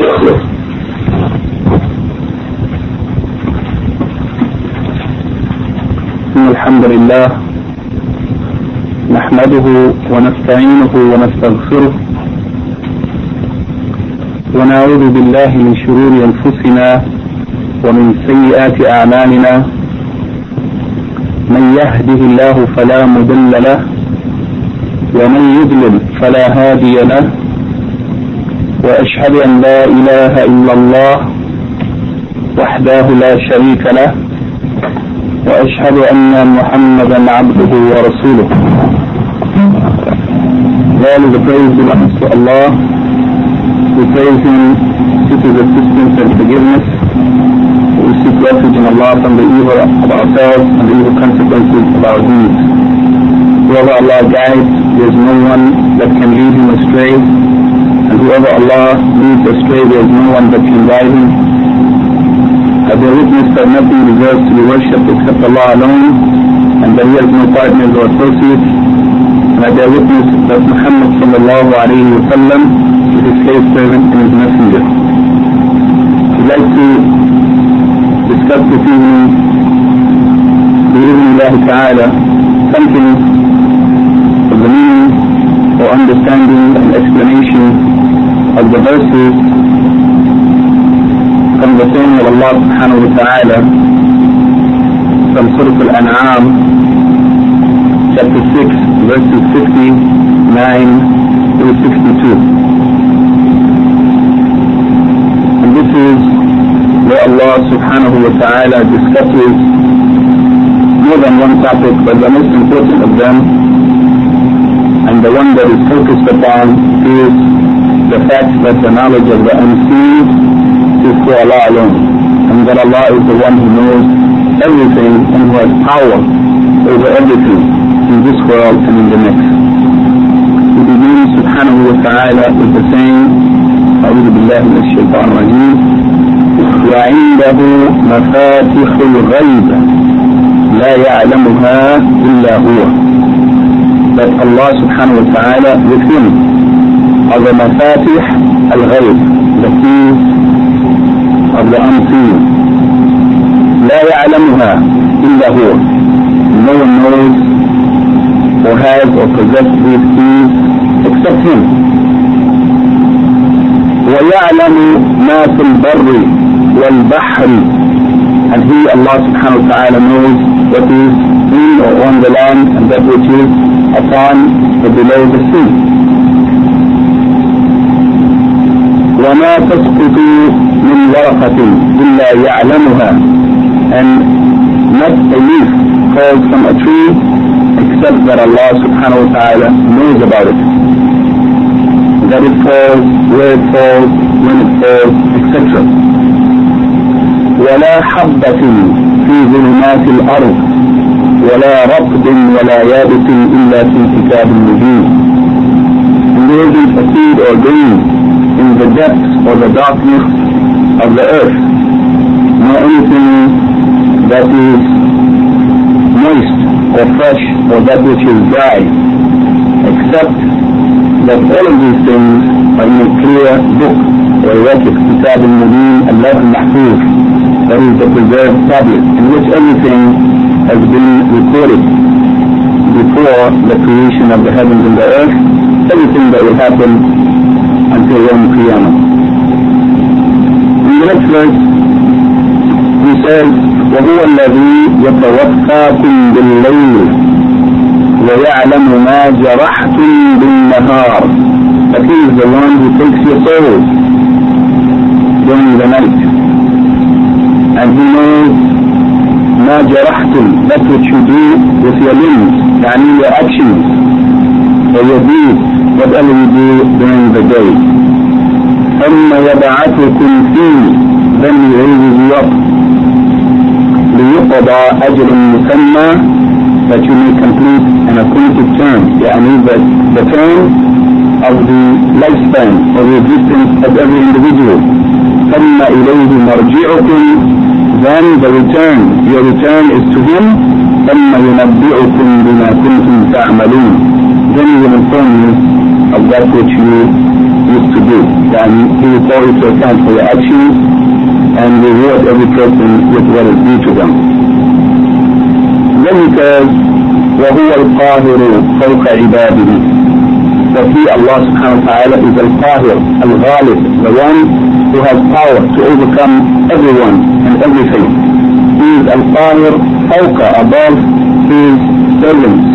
إن الحمد لله نحمده ونستعينه ونستغفره ونعوذ بالله من شرور أنفسنا ومن سيئات أعمالنا. من يهده الله فلا مضل له ومن يضلل فلا هادي له، وأشهد أن لا إله إلا الله وحده لا شريك له، وأشهد أن محمدا عبده ورسوله. All the praise belongs to Allah. We praise Him, seek His assistance and forgiveness. We seek refuge in Allah from the evil of ourselves and the evil consequences of our deeds. Whoever Allah guides, there is no one that can lead him astray. And whoever Allah leads astray, there is no one that can guide him. I bear witness that nothing deserves to be worshipped except Allah alone, and that He has no partners or associates. And I bear witness that Muhammad sallallahu alayhi wa sallam is His slave servant and His messenger. I'd like to discuss this evening, bi-idhnillahi ta'ala, something of the meaning or understanding and explanation of the verses from the saying of Allah subhanahu wa ta'ala from Surah Al-An'am, chapter 6, verses 59 through 62. And this is where Allah subhanahu wa ta'ala discusses more than one topic, but the most important of them, and the one that is focused upon, is the fact that the knowledge of the unseen is for Allah alone, and that Allah is the one who knows everything and who has power over everything in this world and in the next. We begin subhanahu wa ta'ala with the saying, أعوذ بالله من الشيطان الرجيم، وعنده مفاتح الغيب لا يعلمها إلا هو. That Allah subhanahu wa ta'ala with Him are the mafatih al-ghayb, the keys of the unseen. لا يعلمها إلا هو. No one knows or has or possesses these keys except Him. ويعلم ما في البر والبحر. And He, Allah subhanahu wa ta'ala, knows what is in or on the land and that which is upon or below the sea. وما تسقط من ورقة إلا يعلمها. And not a leaf falls from a tree except that Allah subhanahu wa ta'ala knows about it. That it falls, where it falls, when it falls, etc. ولا حبة في ظلمات الأرض ولا رطب ولا يابس إلا في كتاب مبين. And there isn't a seed or grain in the depths or the darkness of the earth, nor anything that is moist or fresh or that which is dry, except that all of these things are in a clear book or record, Kitab al-Mubin, Allah al-Mahfuz, that is the preserved tablet, in which everything has been recorded before the creation of the heavens and the earth, everything that will happen until Yawm Qiyamah. In the next verse, He says, وَهُوَ الَّذِي يَتَوَفَّاكُمْ بِاللَّيْلِ وَيَعْلَمُ مَا جَرَحْتُمْ بِالنَّهَارِ. That He is the one who takes your souls during the night. And He knows ما جرحتم, that which you do with your limbs, يعني your actions or your deeds, whatever you do during the day. ثم يبعثكم فيه, then He raises you up. ليقضى أجر مسمى, that you may complete an appointed term, يعني the term of the lifespan or the existence of every individual. ثم إليه مرجعكم, then the return, your return is to Him. ثم ينبئكم بما كنتم تعملون, then He will inform you of that which you used to do. And He will call you to account for your actions and reward every person with what is due to them. Then He says, وَهُوَ الْقَاهِرُ فَوْقَ عِبَادِهِ. That He, Allah subhanahu wa ta'ala, is Al-Qahir, Al-Ghalib, the one who has power to overcome everyone and everything. He is Al-Qahir, فَوْقَ, above His servants.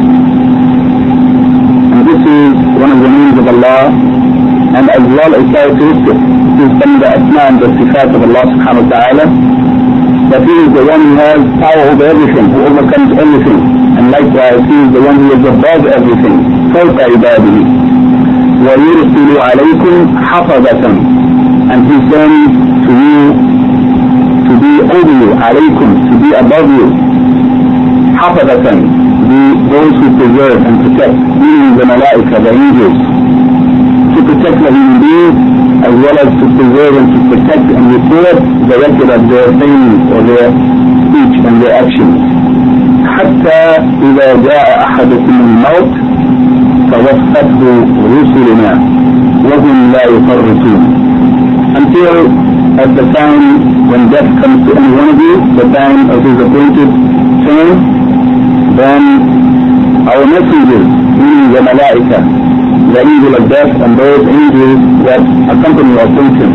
And this is one of the names of Allah, and as well a characteristic. This is from the asma and the sifat of Allah subhanahu wa ta'ala, that He is the one who has power over everything, who overcomes everything. And likewise, He is the one who is above everything. فَوْقَ عِبَادِهِ. وَيُرْسِلُ عَلَيْكُمْ حَفَظَةً. And He sends to you to be over you, عَلَيْكُمْ, to be above you. حَفَظَةً, those who preserve and protect, meaning the malaika, the angels, to protect the human beings, as well as to preserve and to protect and record the record of their things or their speech and their actions. حتى إذا جاء أحدكم الموت توفته رسلنا وهم لا يفرطون. Until at the time when death comes to any one of you, the time of his appointed term, then our messengers, meaning the malaika, the angel of death, and those angels that accompany or appoint him,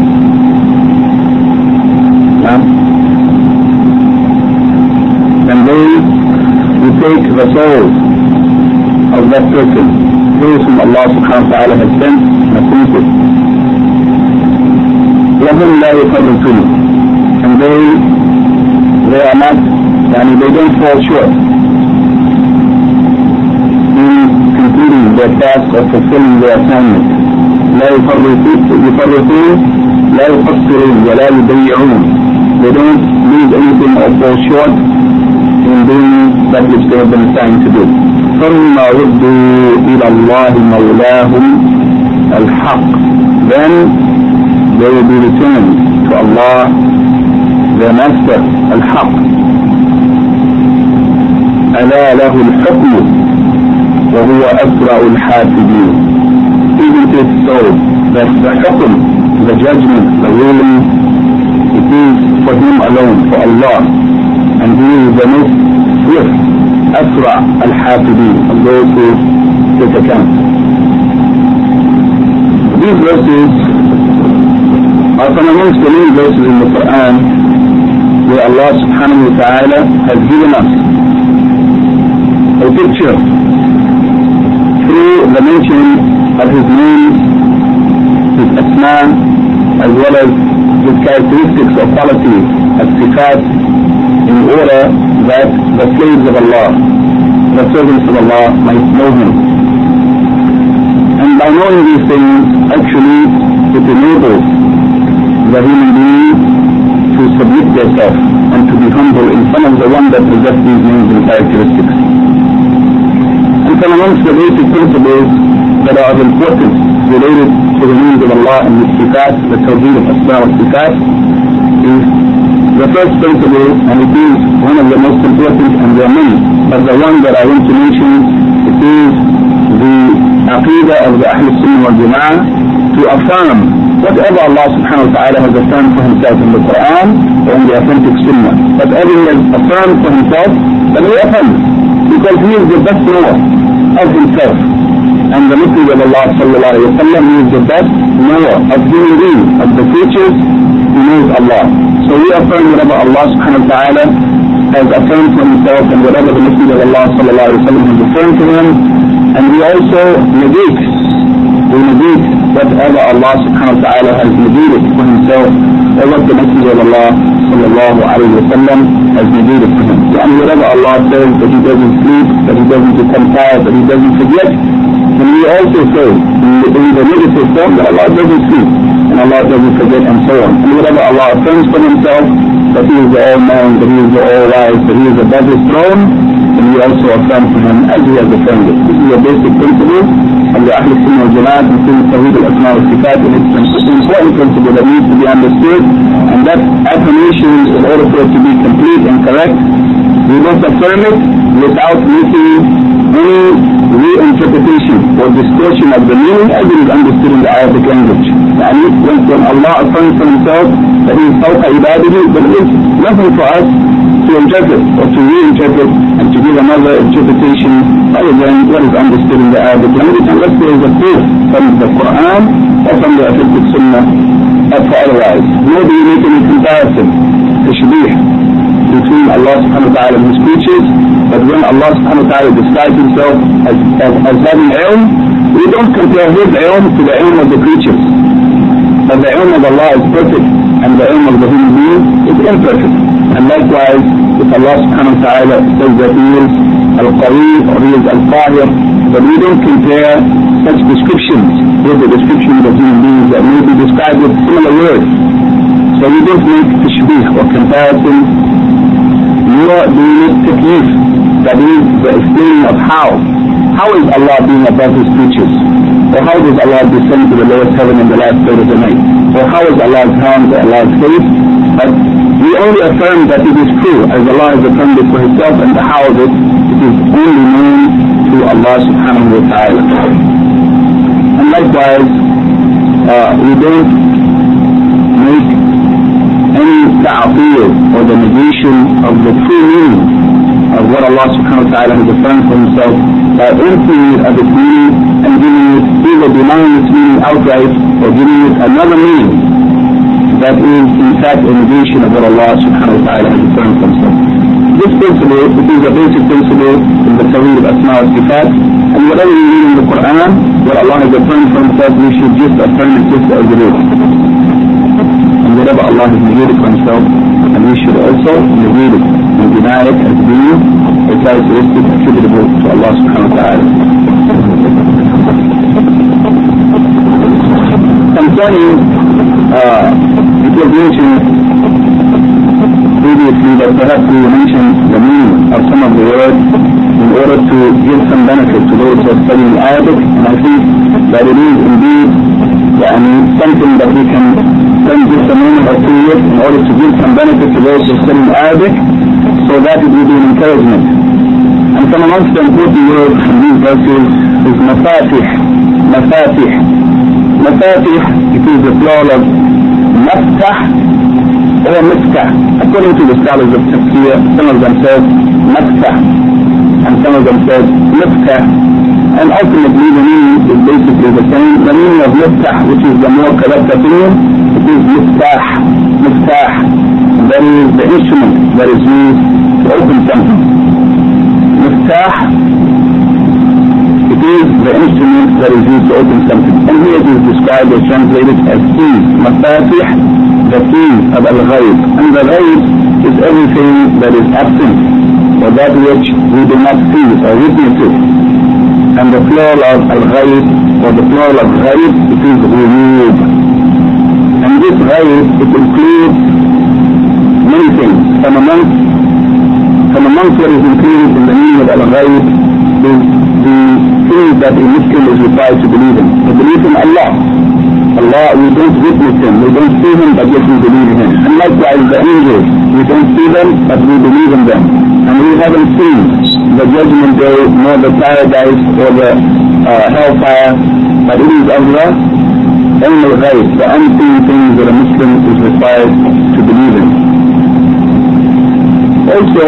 and they will take the souls of that person, those whom Allah subhanahu wa ta'ala has sent and appointed. وَهُمْ لَا يُفَرِّطُونَ. And they are not, and they don't fall short in completing their task of fulfilling their assignment. لا يفرطون لا يقصرون ولا يضيعون. They don't leave anything or fall short in doing that which they have been assigned to do. ثم ردوا إلى الله مولاهم الحق. Then they will be returned to Allah, their Master, Al-Haq. ألا له الحكم وهو أسرع الحاسبين. Even it is so that the hukm, the judgment, the ruling, it is for Him alone, for Allah, and He is the most swift, أسرع الحاسبين, of those who take account. These verses are from amongst the many verses in the Quran where Allah subhanahu wa ta'ala has given us a picture through the mention of His names, His asma, as well as His characteristics or qualities as sifat, in order that the slaves of Allah, the servants of Allah, might know Him. And by knowing these things, actually it enables the human being to submit themselves and to be humble in front of the one that possesses these names and characteristics. And from amongst the basic principles that are of importance related to the names of Allah and His sifat, the tawheed of asma wa sifat, is the first principle, and it is one of the most important, and there are many, but the one that I want to mention, it is the aqidah of the Ahl Sunnah wal Jama'ah, to affirm whatever Allah subhanahu wa ta'ala has affirmed for Himself in the Quran or in the authentic Sunnah. Whatever He has affirmed for Himself, then we affirm, because He is the best knower of Himself. And the Messenger of Allah sallallahu alayhi wa sallam, He is the best knower of human beings, of the creatures. He knows Allah. So we affirm whatever Allah subhanahu wa ta'ala has affirmed for Himself, and whatever the Messenger of Allah sallallahu alayhi wa sallam has affirmed to Him. And we also negate whatever Allah subhanahu wa ta'ala has negated for Himself, or what the Messenger of Allah sallallahu alayhi wa sallam has negated for Him. And whatever Allah says that He doesn't sleep, that He doesn't become tired, that He doesn't forget, and we also say in the negative form that Allah doesn't sleep, and Allah doesn't forget, and so on. And whatever Allah affirms for Himself, that He is the all-knowing, that He is the all-wise, that He is above His throne, and we also affirm for Him as He has affirmed it. This is a basic principle of the Ahl Sunnah wal Jama'ah, including Tawheed al-Asma wa Sifat, and it's an important principle that needs to be understood, and that affirmation, in order for it to be complete and correct, we must affirm it without making any reinterpretation or distortion of the meaning as it is understood in the Arabic language. And when Allah affirms for himself that he is فوق عباده, there is nothing for us to interpret or to reinterpret and to give another interpretation other than what is understood in the Arabic language, unless there is a proof from the Quran or from the authentic Sunnah for otherwise. Nor do you make any comparison, tashbih, between Allah subhanahu wa ta'ala and his creatures. But when Allah subhanahu wa ta'ala describes himself as having ilm, we don't compare his ilm to the ilm of the creatures. But the ilm of Allah is perfect and the ilm of the human being is imperfect. And likewise, if Allah subhanahu wa ta'ala says that he is al-qawi or he is al-qahir, but we don't compare such descriptions with the descriptions of human beings that may be described with similar words. So we don't make tashbih or comparison, nor do we make takyif, that is the explaining of how. How is Allah being above his creatures? Or how does Allah descend to the lowest heaven in the last third of the night? Or how is Allah's hand or Allah's face? But we only affirm that it is true, as Allah has affirmed it for himself, and the how of it, it is only known to Allah subhanahu wa ta'ala. And likewise, we don't make any ta'atil or the negation of the true meaning of what Allah subhanahu wa ta'ala has affirmed for himself by emptying it of its meaning and giving it, either denying its meaning outright or giving it another meaning that is in fact a negation of what Allah subhanahu wa ta'ala has affirmed for himself. This principle, it is a basic principle in the Tawheed of Asma wa Sifat, and whatever we read in the Quran, what Allah has affirmed for himself, we should just affirm it just as it is. And whatever Allah has negated for himself, and we should also negate it and deny it as being a characteristic attributable to Allah subhanahu wa ta'ala. Concerning, it was mentioned previously that perhaps we will mention the meaning of some of the words in order to give some benefit to those who are studying Arabic, and I think that it is indeed something that we can spend just a moment or two with in order to give some benefit to those who are studying Arabic, so that it will be an encouragement. And from amongst the important words in these verses is mafatih. Mafatih. Mafatih, it is the plural of maftah or miftah. According to the scholars of tafsir, some of them said maftah and some of them said miftah. And ultimately the meaning is basically the same. The meaning of miftah, which is the more correct opinion, it is miftah. Miftah. That is the instrument that is used to open something. Miftah, it is the instrument that is used to open something. And here it is described or translated as keys. Mafatih, the keys of al-ghayb. And the ghayb is everything that is absent, or that which we do not see or witness it. And the plural of al-ghayb, or the plural of ghayb, it is ghuyub. And this ghayb, it includes many things. From amongst what is included in the meaning of al-ghayb is the things that a Muslim is required to believe in. The belief in Allah. Allah, we don't witness him, we don't see him, but yet we believe in him. And likewise the angels, we don't see them, but we believe in them. And we haven't seen the judgment day, nor the paradise, or the hellfire, but it is Allah, ilm al-ghayb, the unseen things that a Muslim is required to believe in. Also,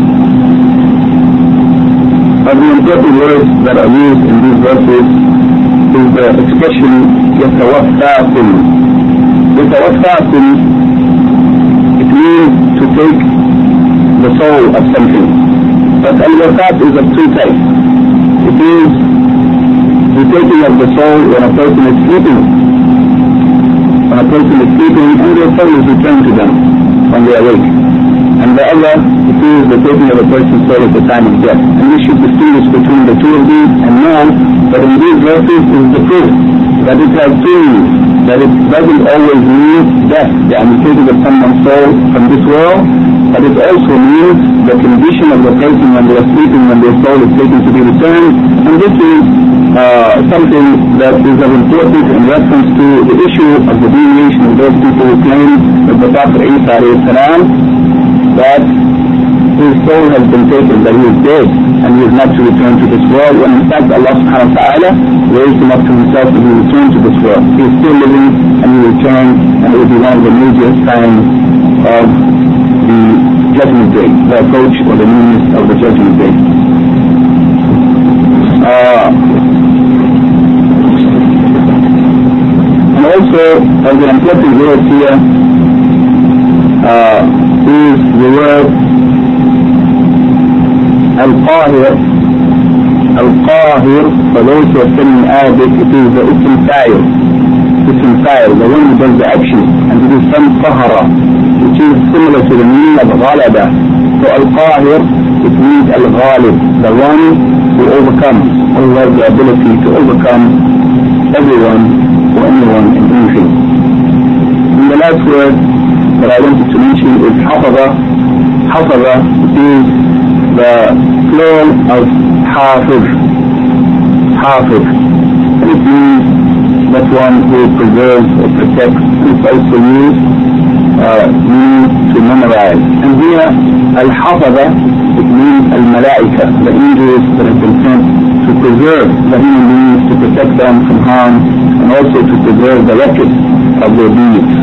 of the important words that are used in these verses is the expression يتوفاكم. يتوفاكم, it means to take the soul of something. But al-wafat is of two types. It is the taking of the soul when a person is sleeping. When a person is sleeping and their soul is returned to them when they awake. And the other, it is the taking of a person's soul at the time of death. And we should distinguish between the two of these and know that in these verses is the proof that it has two meanings. That it doesn't always mean death, the taking of someone's soul from this world, but it also means the condition of the person when they are sleeping, when their soul is taken to be returned. And this is something that is of importance in reference to the issue of the deviation of those people who claim that the Prophet Isa alayhi salam, that his soul has been taken, that he is dead, and he is not to return to this world, when in fact Allah subhanahu wa ta'ala raised him up to himself and he returned to this world. He is still living and he will return, and it will be one of the major signs of the Judgment Day, the approach or the nearness of the Judgment Day. And also, of the important word here is the word Al-Qahir. Al-Qahir, for those who are studying Arabic, it is the Ism Fa'il. Ism Fa'il, the one who does the action, and it is from Qahara, which is similar to the meaning of Ghalaba. So Al-Qahir, it means Al-Ghalib, the one who overcomes, who has the ability to overcome everyone or anyone in anything. And the last word that I wanted to mention is Hafaza. Hafaza is the plural of Hafiz. Hafiz. And it means that one who preserves or protects. It's also used to memorize. And here, Al-Hafaza, it means Al-Malaika, the angels that have been sent to preserve the human beings, to protect them from harm, and also to preserve the record of their deeds.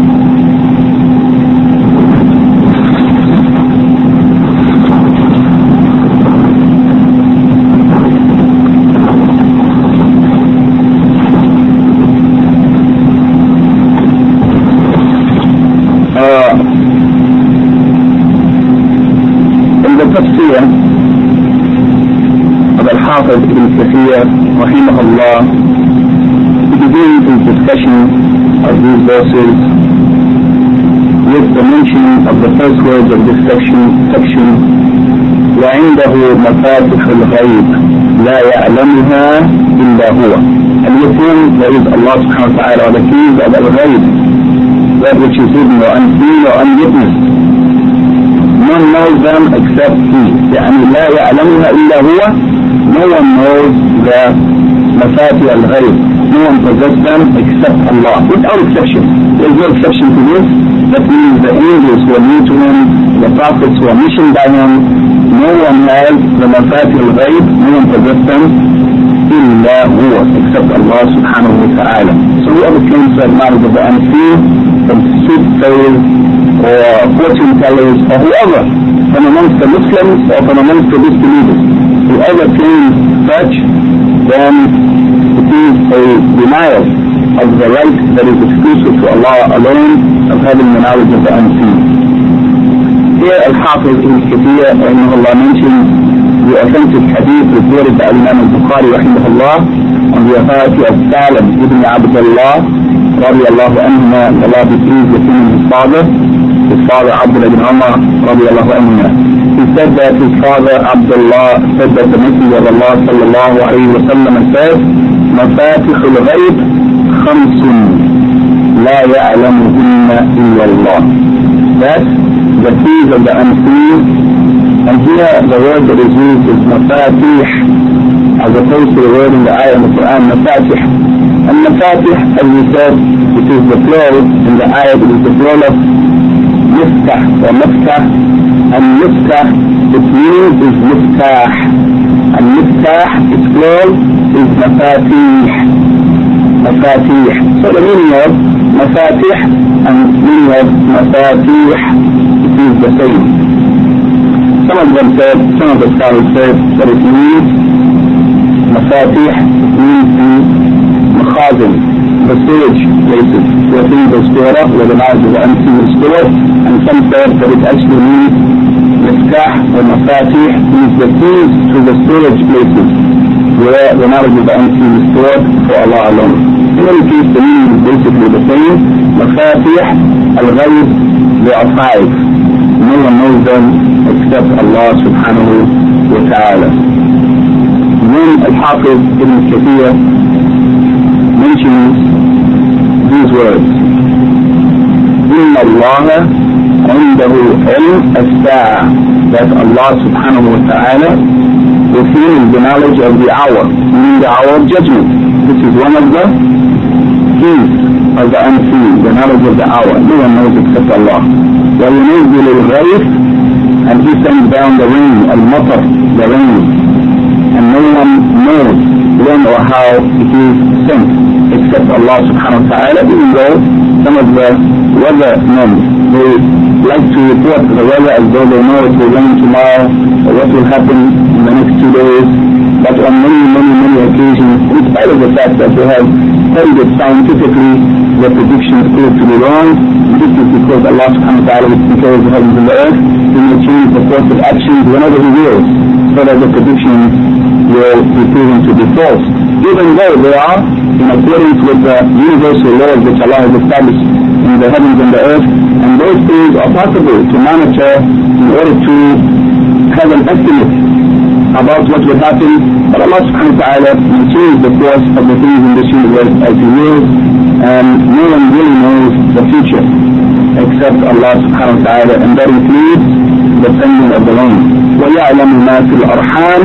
التفسير of Al-Hafiz Ibn Kathir rahimahullah, he begins his discussion of these verses with the mention of the first words of this section وعنده مفاتح الغيب لا يعلمها إلا هو. And with him there is Allah subhanahu wa ta'ala, the keys of Al-Ghayb, that which is hidden or unseen or unwitnessed. None knows them except He. يعني لا يعلمها إلا هو. No one knows the مفاتيح الغيب. No one possesses them except Allah, without exception. There is no exception to this. That means the angels who are new to Him, the prophets who are missioned by Him, no one has the مفاتيح الغيب. No one possesses them إلا هو, except Allah subhanahu wa ta'ala. So whoever claims to have knowledge of the unseen, from soothsayers or fortune tellers or whoever, from amongst the Muslims or from amongst the disbelievers, whoever claims such, then it is a denial of the right that is exclusive to Allah alone of having the knowledge of the unseen. Here Al-Hafiz Ibn Kathir rahimahullah mentions the authentic hadith reported by Imam al-Bukhari rahimahullah on the authority of Salim ibn Abdullah radiallahu anhuma, Allah be pleased with him and his father Abdullah ibn Umar radiallahu anhuma. He said that his father Abdullah said that the Messenger of Allah sallallahu alayhi wa sallam said, مفاتح الغيب خمس لا يعلمهن إلا الله. That the keys of the unseen, and here the word that is used is mafatih, as opposed to the word in the ayah in the Quran, mafatih. And mafatih, as we said, it is the plural in the ayah, it is the plural of miftah or miftah, and miftah, its meaning is miftah, and miftah, its plural is mafatih. Mafatih. So the meaning of mafatih and meaning of mafatih, it is the same. Some of them said, some of the scholars said that it means mafatih, it means the makhazin, the storage places where things are stored up, where the knowledge of the unseen is stored, and some said that it actually means miftah or mafatih means the keys to the storage places where the knowledge of the unseen is stored for Allah alone. In any case, the meaning is basically the same. Mafatih al-Ghayb, they are five. No one knows them except Allah subhanahu wa ta'ala. Then Al-Hafiz Ibn Kathir mentions these words: إِنَّ اللَّهَ عِنْدَهُ عِلْمُ السَّاعَةِ, that Allah subhanahu wa ta'ala with him is the knowledge of the hour, meaning the hour of judgment. This is one of the keys of the unseen, the knowledge of the hour. No one knows except Allah. وَيُنَزِّلُ الْغَيْثَ and He sends down the rain, al-matar, the rain, and no one knows when or how it is sent except Allah subhanahu wa ta'ala, even though some of the weather men, they like to report the weather as though they know it will rain tomorrow or what will happen in the next 2 days. But on many occasions, in spite of the fact that they have studied it scientifically, the predictions prove to be wrong. This is because Allah subhanahu wa ta'ala will control the heavens and the earth. He may change the course of actions whenever He wills, so that the predictions will be proven to be false, even though they are in accordance with the universal laws which Allah has established in the heavens and the earth, and those things are possible to monitor in order to have an estimate about what will happen. But Allah subhanahu wa ta'ala will change the course of the things in this universe as He wills, and no one really knows the future except Allah subhanahu wa ta'ala, and that includes the sending of the rain. وَيَعْلَمُ مَا فِي الْأَرْحَامِ,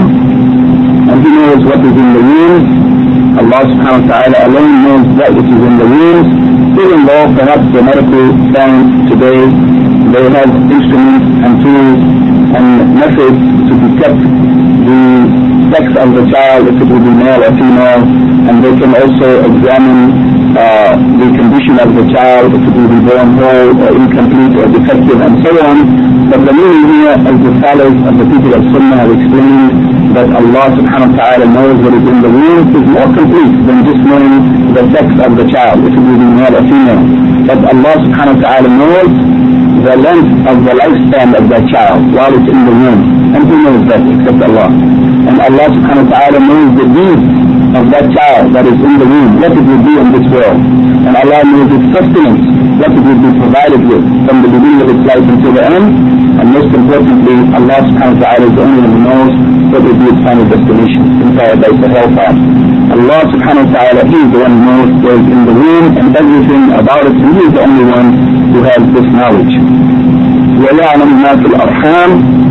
and He knows what is in the wombs. Allah subhanahu wa ta'ala alone knows that which is in the wombs, even though perhaps the medical science today, they have instruments and tools and methods to detect the sex of the child, if it will be male or female, and they can also examine the condition of the child, if it will be born whole or incomplete or defective, and so on. But the meaning here, as the scholars of the people of Sunnah have explained, that Allah subhanahu wa ta'ala knows what is in the womb is more complete than just knowing the sex of the child, if it will be male or female. But Allah subhanahu wa ta'ala knows the length of the lifespan of that child while it's in the womb, and who knows that except Allah? And Allah subhanahu wa ta'ala knows the deeds of that child that is in the womb, what it will be in this world. And Allah knows its sustenance, what it will be provided with from the beginning of its life until the end. And most importantly, Allah subhanahu wa ta'ala is the only one who knows what will be its final destination in paradise or hellfire. Allah subhanahu wa ta'ala, He is the one who knows what is in the womb and everything about it, and He is the only one who has this knowledge. وَيَعْلَمُ مَا فِي الْأَرْحَامِ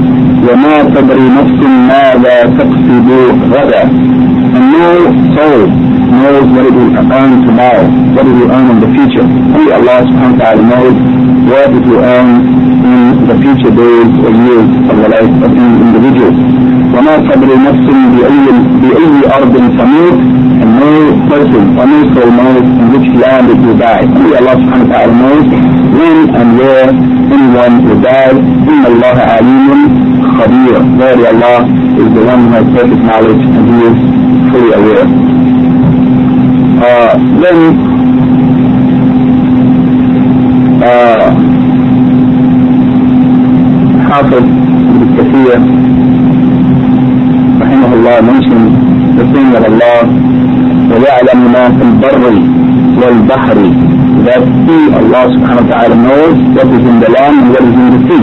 وَمَا تَدْرِي نَفْسٌ مَاذَا تَكْسِبُ غَدًا. And no soul knows what it will earn tomorrow, what it will earn in the future. Only Allah subhanahu wa ta'ala knows what it will earn in the future days or years of the life of any individual. وَمَا تَدْرِي نَفْسٌ بِأَيِّ أَرْضٍ تَمُوتُ, and no person or no soul knows in which land it will die. Only Allah subhanahu wa ta'ala knows when and where anyone will die. إِنَّ اللَّهَ عَلِيمٌ خَبِيرٌ. Verily Allah is the one who has perfect knowledge, and He is fully aware. Then Hafiz Ibn Kathir rahimahullah mentioned the thing that Allah وَيَعْلَمُ مَا فِي الْبَرِّ وَالْبَحْرِ, that He, Allah subhanahu wa ta'ala, knows what is in the land and what is in the sea.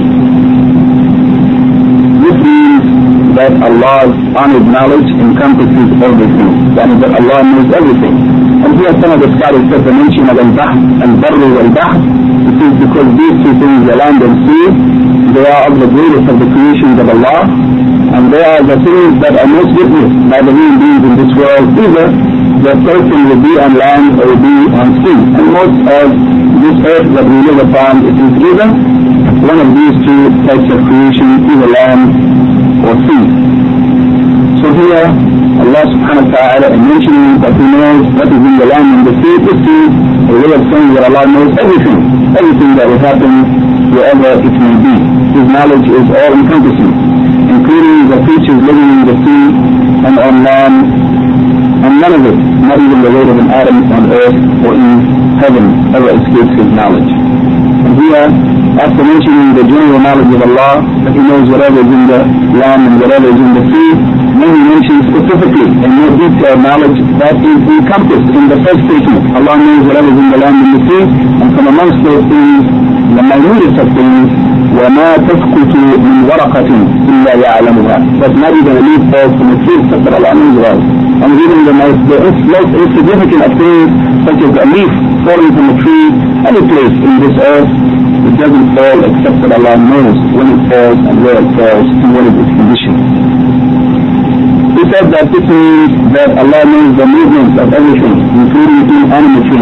This means that Allah's honored knowledge encompasses everything, that Allah knows everything. And here some of the scholars said the mention of al-bahr, al-barr wal-bahr, it is because these two things, the land and sea, they are of the greatest of the creations of Allah, and they are the things that are most witnessed by the human beings in this world. Either the person will be on land or will be on sea. And most of this earth that we live upon, it is either one of these two types of creation, either land or sea. So here, Allah subhanahu wa ta'ala, in mentioning that He knows what is in the land and the sea, this is a way of saying that Allah knows everything that will happen wherever it may be. His knowledge is all-encompassing, including the creatures living in the sea and on land, and none of it, not even the weight of an atom on earth or in heaven, ever escapes His knowledge. And here, after mentioning the general knowledge of Allah, that He knows whatever is in the land and whatever is in the sea, then He mentions specifically and more detailed knowledge that is encompassed in the first statement. Allah knows whatever is in the land and the sea, and from amongst those things, the minutest of things, وَمَا تَسْقُطُ مِنْ وَرَقَةٍ إِلَّا يَعْلَمُهَا. But not even a leaf falls from a tree except that Allah knows well. And even the most insignificant of things, such as a leaf falling from a tree, any place in this earth, it doesn't fall except that Allah knows when it falls and where it falls and what is its condition. He said that this means that Allah knows the movements of everything, including inanimate things.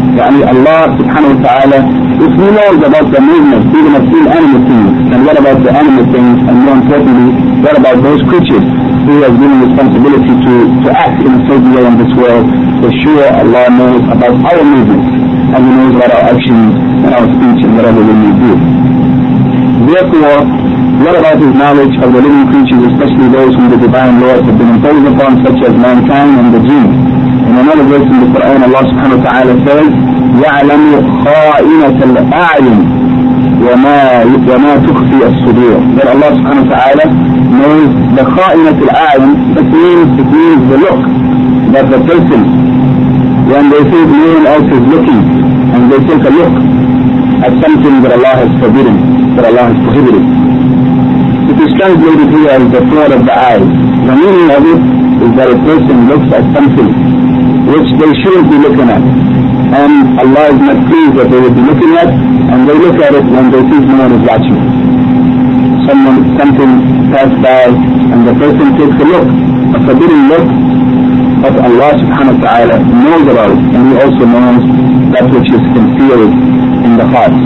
Allah subhanahu wa ta'ala, if He knows about the movement even of inanimate things, then what about the animate things, and more importantly, what about those creatures who have given responsibility to act in a certain way in this world? For sure Allah knows about our movements, and He knows about our actions and our speech and whatever we may do. Therefore, what about His knowledge of the living creatures, especially those whom the divine Lord has been imposed upon, such as mankind and the jinn? In another verse in the Quran, Allah subhanahu wa ta'ala says, يَعْلَمُ خَائِنَةَ الْأَعْيُنِ وَمَا تُخْفِي الصُّدُورِ. That Allah subhanahu wa ta'ala knows the خَائِنَةَ الْأَعْيُنِ. It means the look that the person, when they think no one else is looking, and they take a look at something that Allah has forbidden, that Allah has prohibited. It is translated here as the thought of the eyes. The meaning of it is that a person looks at something which they shouldn't be looking at, and Allah is not pleased that they would be looking at, and they look at it when they think no one is watching. Something passed by, and the person takes a look, a forbidden look, but Allah subhanahu wa ta'ala knows about it, and He also knows that which is concealed in the hearts.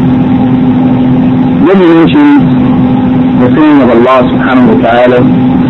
Then He mentions the saying of Allah subhanahu wa ta'ala,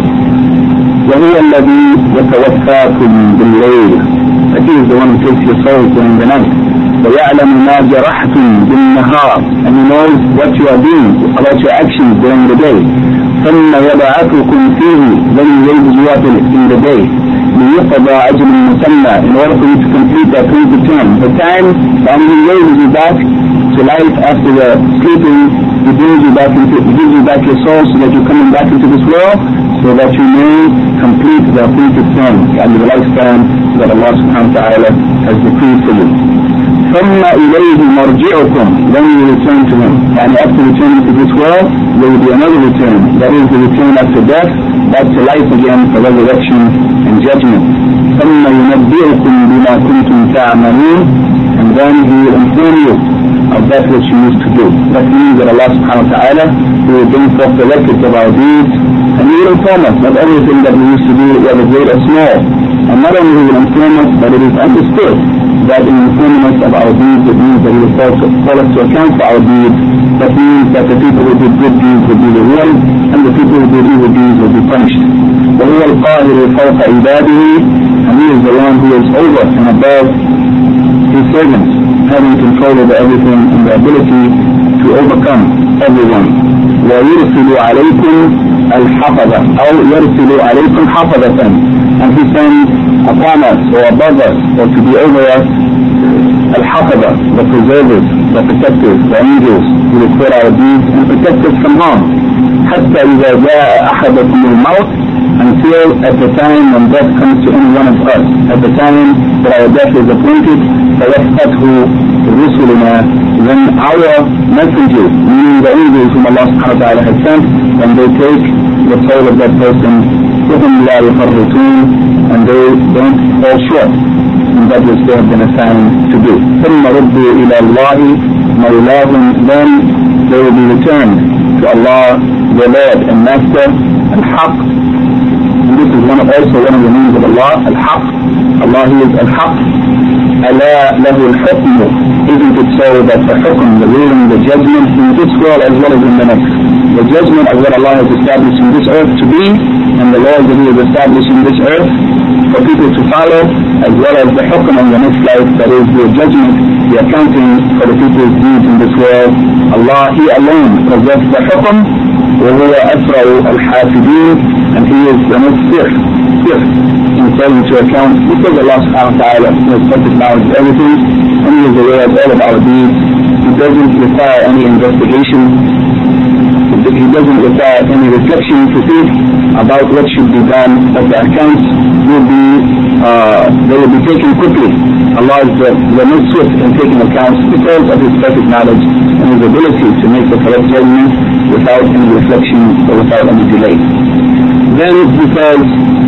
وَهُوَ الَّذِي يَتَوَفَّاكُمْ بِاللَّيْلِ. That He is the one who takes your souls during the night. وَيَعْلَمُ مَا جَرَحْتُمْ بِالنَّهَارِ. And He knows what you are doing, about your actions during the day. ثُمَّ يَبْعَثُكُمْ فِيهِ. Then He raises you up in the day. لِيُقْضَى أَجْلٌ مُسَمًّى. In order for you to complete that appointed term. The time when He raises you back to life after the sleeping, He gives you back your soul, so that you're coming back into this world, so that you may complete the appointed term and the lifespan that Allah subhanahu wa ta'ala has decreed for you. ثُمَّ إِلَيْهِ مَرْجِعُكُمْ. Then you return to Him. And after returning to this world, there will be another return. That is the return after death, back to life again for resurrection and judgment. ثُمَّ يُنَبِّئُكُمْ بِمَا كُنْتُمْ تَعْمَلُونَ. And then He will inform you of that which you used to do. That means that Allah subhanahu wa ta'ala will bring forth the records of our deeds, and He will inform us of everything that we used to do, whether great or small. And not only will He inform us, but it is understood that in informing us of our deeds, it means that He will call us to account for our deeds. That means that the people who did good deeds will be rewarded, and the people who did evil deeds will be punished. وَهُوَ الْقَاهِرُ فَوْقَ عِبَادِهِ. And He is the one who is over and above His servants, having control over everything and the ability to overcome everyone. وَيُرْسِلُ عَلَيْكُمْ الْحَفَظَةَ أو يُرْسِلُ عَلَيْكُمْ حَفَظَةً. And He sends upon us or above us or to be over us al-hafaza, the preservers, the protectors, the angels who record our deeds and protect us from harm. حتى إذا جاء أحدكم الموت. Until at the time when death comes to any one of us, at the time that our death is appointed, فَيَفْتَتْهُ رُسُلُنَا. Then our messengers, meaning the angels whom Allah subhanahu wa ta'ala has sent, when they take the soul of that person, وَهُمْ لَا يُفَرِّطُونَ. And they don't fall short in that which they have been assigned to do. ثُمَّ رُدُّوا إِلَى اللَّهِ مَوْلَاهُمْ. Then they will be returned to Allah, their Lord and Master, al-Haq. And this is also one of the names of Allah, al-Haq. Allah is al-Haq. أَلَا لَهُ الْحُكْمُ. Isn't it so that the hukm, the ruling, the judgment in this world as well as in the next? The judgment of what Allah has established in this earth to be, and the laws that He has established in this earth for people to follow, as well as the hukm in the next life, that is the judgment, the accounting for the people's deeds in this world. Allah, He alone possesses the hukm. وهو أسرع الحاسبين. And He is the most swift in taking to account, because Allah subhanahu wa ta'ala has perfect knowledge of everything, and He is aware of all of our deeds. He doesn't require any investigation. He doesn't require any reflection to think about what should be done, but the accounts will be taken quickly. Allah is the most swift in taking accounts because of His perfect knowledge and His ability to make the correct judgment without any reflection or without any delay. Then He says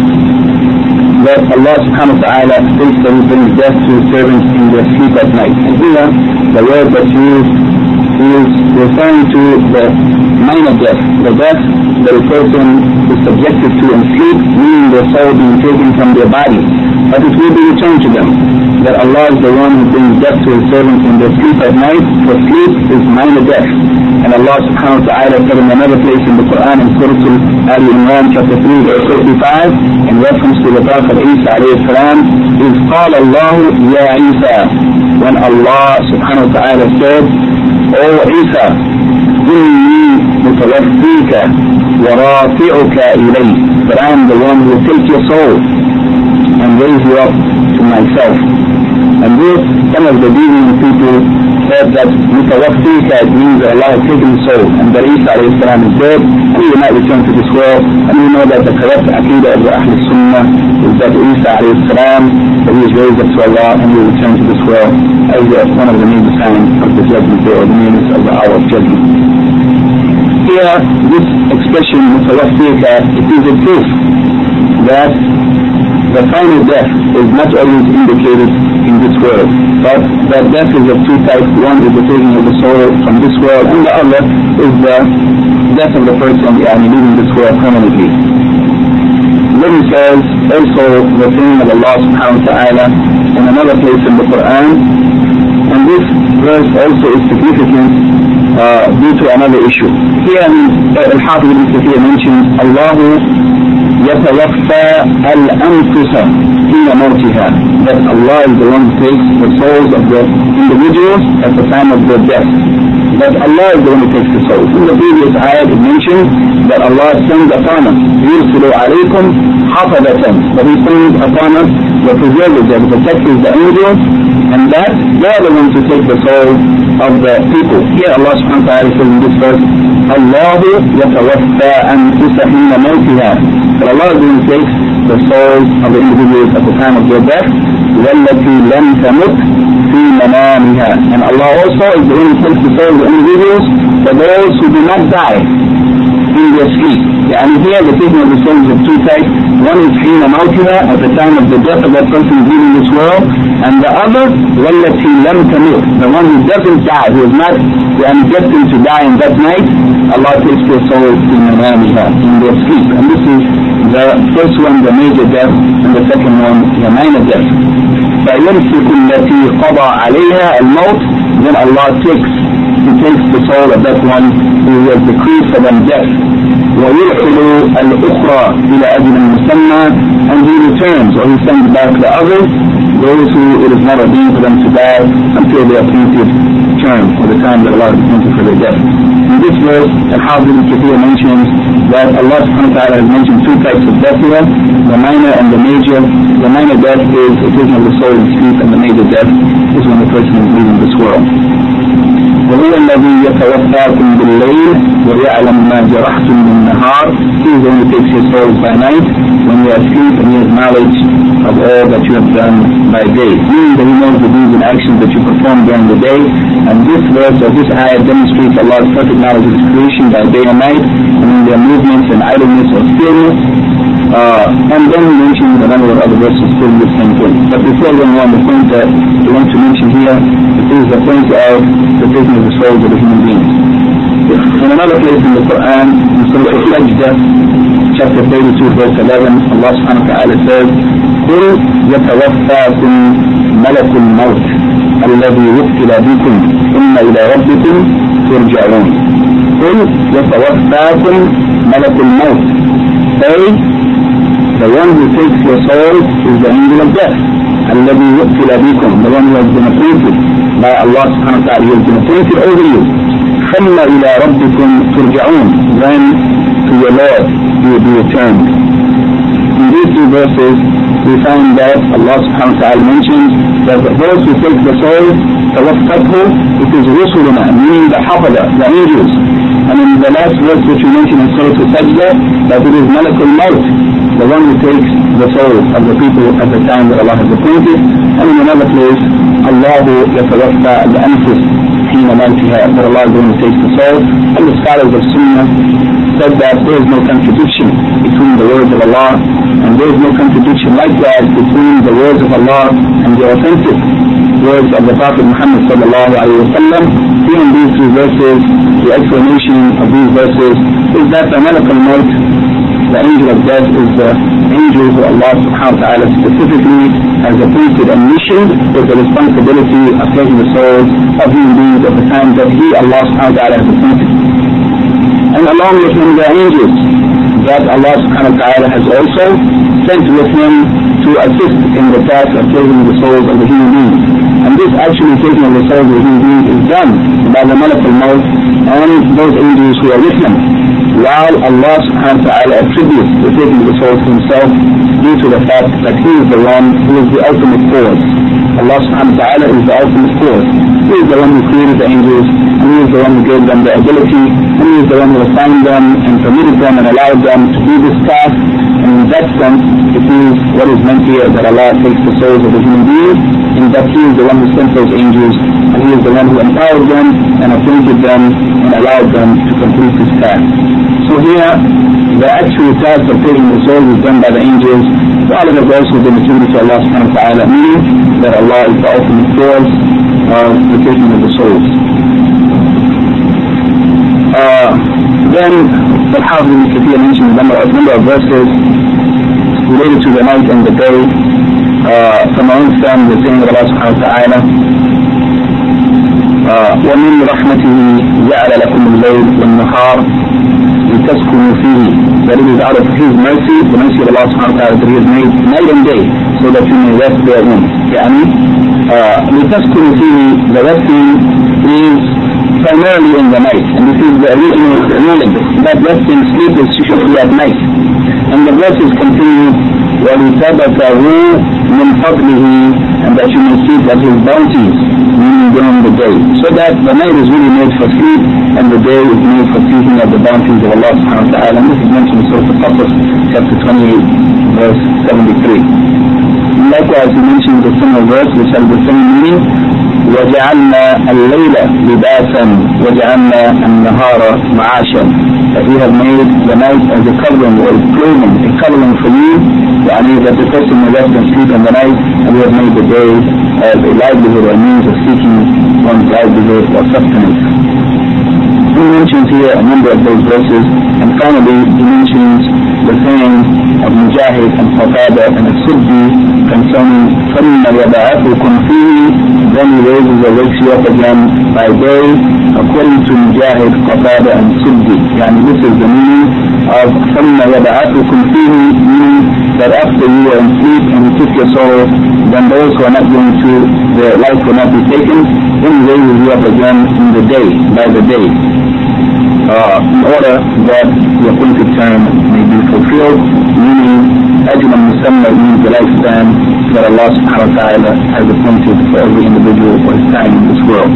that Allah subhanahu wa ta'ala states that He brings death to His servants in their sleep at night. And here, the word that's used is referring to the minor death, the death that a person is subjected to in sleep, meaning their soul being taken from their body, but it will be returned to them. That Allah is the one who brings death to His servants in their sleep at night, for sleep is minor death. And Allah subhanahu wa ta'ala said in another place in the Quran in Surah Al-Imran chapter 3 verse 55 in reference to the Prophet Isa alayhi salam, is قال الله يا عيسى, when Allah subhanahu wa ta'ala said, O Isa, إني متوفيك ورافعك إلي, that I am the one who will take your soul and raise you up to myself. And this, some of the deviant people said that متوفيك means that Allah has taken his soul and that Isa alayhi salam is dead and he will not return to this world. And we know that the correct aqidah of the Ahl Sunnah is that Isa alayhi salam, that he is raised up to Allah and he will return to this world as one of the major signs of the judgment day, or the nearness of the hour of judgment. Here, this expression mutawaffika, it is a proof that the final death is not always indicated in this world, but that death is of two types. One is the taking of the soul from this world, and the other is the death of the person leaving this world permanently. Then he says also the saying of Allah subhanahu wa ta'ala in another place in the Quran, and this verse also is significant due to another issue. Here Al-Hafiz ibn Kathir mentions Allahu يتوفى الأنفس حين موتها, that Allah is the one who takes the souls of the individuals at the time of their death. That Allah is the one who takes the souls. In the previous ayat it mentioned that Allah sends upon us يرسل عليكم حفظة, that He sends upon us the preservers, the protectors, the angels, and that they are the ones who take the souls of the people. Here Allah subhanahu wa ta'ala says in this verse, Allah يتوفى أنفس حين موتها, that Allah is the one who takes the souls of the individuals at the time of their death. وَالَّتِي لَمْ تَمُتْ فِي مَنَامِهَا, and Allah also is the one who takes the souls of the individuals for those who do not die in their sleep. And here the taking of the souls of two types. One is حين موتها, at the time of the death of that person leaving this world, and the other وَالَّتِي لَمْ تَمُتْ, the one who doesn't die, who is not destined to die in that night. Allah takes their souls in manamiha, in their sleep. And this is the first one, the major death, and the second one, the minor death. فَيَمْسِكُ الَّتِي قَضَى عَلَيْهَا الْمَوْتِ, then Allah takes the soul of that one who has decreed for them death. وَيُرْحِلُ الْأُخْرَى إِلَى أَجْلٍ مُسَمَّى, and He returns, or He sends back the others, those who it is not ordained for them to die until their appointed term, or the time that Allah has appointed for their death. In this verse, Al-Hafiz ibn Kathir mentions that Allah subhanahu wa ta'ala has mentioned two types of death here, the minor and the major. The minor death is the taking of the soul in sleep, and the major death is when the person is leaving this world. وهو الذي يتوفاكم بالليل ويعلم ما جرحتم بالنهار. He is the one who takes your souls by night when you are asleep, and He has knowledge of all that you have done by day. Meaning that He knows the deeds and actions that you perform during the day. And this verse or this ayah demonstrates Allah's perfect knowledge of His creation by day and night, and in their movements and idleness or stillness. And then we mentioned a number of other verses still in the same point. But before going on, the point that we want to mention here is the point of the taking of the souls of the human beings. In another place in the Quran, in Surah Al-Sajdah, chapter 32, verse 11, Allah subhanahu wa ta'ala says, قُلْ يَتَوَفَّاكُمْ مَلَكُ الْمَوْتِ الَّذِي وُكِّلَ بِكُمْ ثُمَّ إِلَى رَبِّكُمْ تُرْجَعُونَ. قُلْ يَتَوَفَّاكُمْ مَلَكُ الْمَوْتِ. Say, the one who takes your soul is the angel of death. الَّذِي وُكِّلَ بِكُمْ, the one who has been appointed by Allah subhanahu wa ta'ala, he has been appointed over you. ثُمَّ إِلَى رَبِّكُمْ تُرْجَعُونَ, then to your Lord you will be returned. In these two verses we find that Allah subhanahu wa ta'ala mentions that those who take the soul, توفته, it is رسلنا, meaning the حفظة, the angels. And in the last verse which we mentioned in Surah Al-Sajdah, that it is Malak al-Maut, the one who takes the souls of the people at the time that Allah has appointed. And in another place, Allahu yatawaffa al-anfus حين مماتها, that Allah is going to take the soul. And the scholars of Sunnah said that there is no contradiction between the words of Allah, and there is no contradiction likewise between the words of Allah and the authentic words of the Prophet Muhammad sallallahu alayhi wa sallam. Here in these three verses, the explanation of these verses is that the Malak al-Maut, the angel of death, is the angel who Allah subhanahu wa ta'ala specifically has appointed and missioned with the responsibility of taking the souls of human beings at the time that He, Allah subhanahu wa ta'ala, has appointed. And along with him the angels that Allah subhanahu wa ta'ala has also sent with him to assist in the task of taking the souls of the human beings. And this actually taking of the souls of the human beings is done by the Malak al-Maut and those angels who are with him, while Allah subhanahu wa ta'ala attributes the taking of the souls to himself due to the fact that He is the one who is the ultimate cause. Allah subhanahu wa ta'ala is the ultimate cause. He is the one who created the angels, and He is the one who gave them the ability, and He is the one who assigned them and permitted them and allowed them to do this task. And in that sense, it is what is meant here, that Allah takes the souls of the human beings, in that He is the one who sent those angels, and He is the one who empowered them and appointed them and allowed them to complete this task. So here, the actual task of taking the souls is done by the angels. All of it has also been attributed to Allah subhanahu wa ta'ala, meaning that Allah is the ultimate cause of the taking of the souls. Then the Hafiz ibn Kathir mentioned a number of verses related to the night and the day. From amongst them, the saying of Allah subhanahu wa ta'ala, وَمِنْ رَحْمَتِهِ جَعَلَ لَكُمُ اللَّيْلَ وَالنَّهَارَ لِتَسْكُنُوا فِيهِ. That it is out of His mercy, the mercy of Allah subhanahu wa ta'ala, that He has made night and day so that you may rest therein. لِتَسْكُنُوا فِيهِ, the resting is primarily in the night, and this is the original ruling, that resting, sleep is should be at night. And the verses continue, وَلِتَبَتَغُوا مِنْ فَضْلِهِ, and that you may seek at His bounties, meaning during the day. So that the night is really made for sleep, and the day is made for seeking of the bounties of Allah subhanahu wa ta'ala. And this is mentioned in Surah Al-Qasas, chapter 28, verse 73. Likewise, he mentions a similar verse which has the same meaning, وَجَعَلْنَا اللَّيْلَ لِبَاسًا وَجَعَلْنَا النَّهَارَ مَعَاشًا. That we have made the night as a covering or clothing, a covering for you, that the person may rest and sleep in the night, and we have made the day as a livelihood or a means of seeking one's livelihood or sustenance. He mentions here a number of those verses, and finally he mentions the saying of Mujahid and Qatada and As-Suddi concerning ثُمَّ يَبْعَثُكُمْ فِيهِ, then He raises or wakes you up again by day, according to Mujahid, Qatada and Suddi. This is the meaning of ثُمَّ يَبْعَثُكُمْ فِيهِ, meaning that after you are in sleep and you took your soul, then those who are not going to, their life will not be taken, then He raises you up again in the day, by the day, in order that the appointed term may be fulfilled, meaning Ajman Musamma means the lifespan that Allah subhanahu wa ta'ala has appointed for every individual for his time in this world.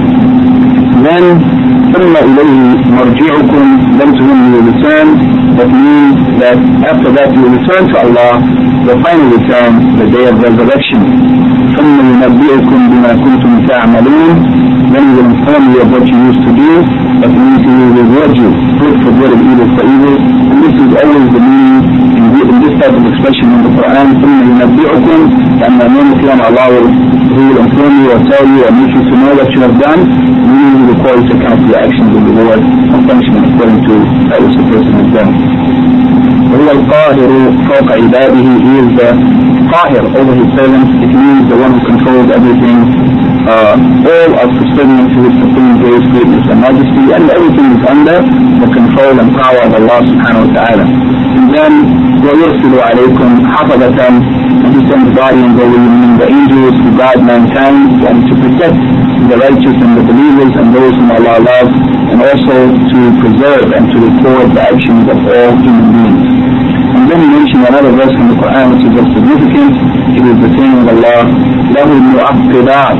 Then ثُمَّ إِلَيْهِ مَرْجِعُكُمْ, then to whom you will return. That means that after that you will return to Allah, the final return, the day of resurrection. ثُمَّ يُنَبِّئُكُمْ بِمَا كُنْتُمْ تَعْمَلُونَ, then He will inform you of what you used to do. That means He will reward you, good for good and evil for evil. And this is always the meaning in this type of expression in the Quran. ثُمَّ يُنَبِّئُكم, and the name of Allah will inform you or tell you or make you to know what you have done, meaning He will call you to account for your actions and reward and punishment according to that which the person has done. وهو القاهر فوق عباده, He is the Qahir over His servants. It means the one who controls everything, all of subservient to His supreme grace, greatness and majesty, and everything is under the control and power of Allah subhanahu wa ta'ala. And then وَيُرْسِلُ عَلَيْكُمْ حَفَظَةً, and He sends guardians over you, meaning the angels who guard mankind, and to protect the righteous and the believers and those whom Allah loves, and also to preserve and to record the actions of all human beings. And then He mentioned another verse from the Quran which is very significant. It is the saying of Allah, لَهُ مُعَقِّبَاتٍ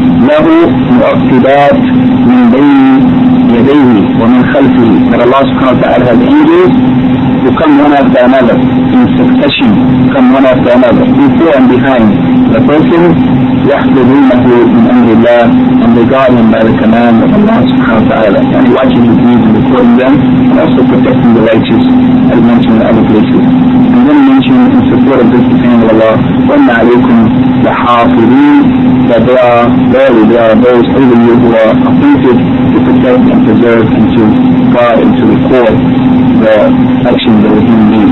مِنْ بَيْنِ يَدَيْهِ وَمِنْ خَلْفِهِ, that Allah subhanahu wa ta'ala has angels who come one after another in succession, come one after another, before and behind the person, يحفظونه من أمر الله, and they guard him by the command of Allah subhanahu wa ta'ala, and watching his deeds and recording them, and also protecting the righteous, as mentioned in other places. And then mentioned in support of this saying of Allah, وَإِنَّ عَلَيْكُمْ لَحَافِظِينَ, that there are those over you who are appointed to protect and preserve and to guard and to record the actions of the human being.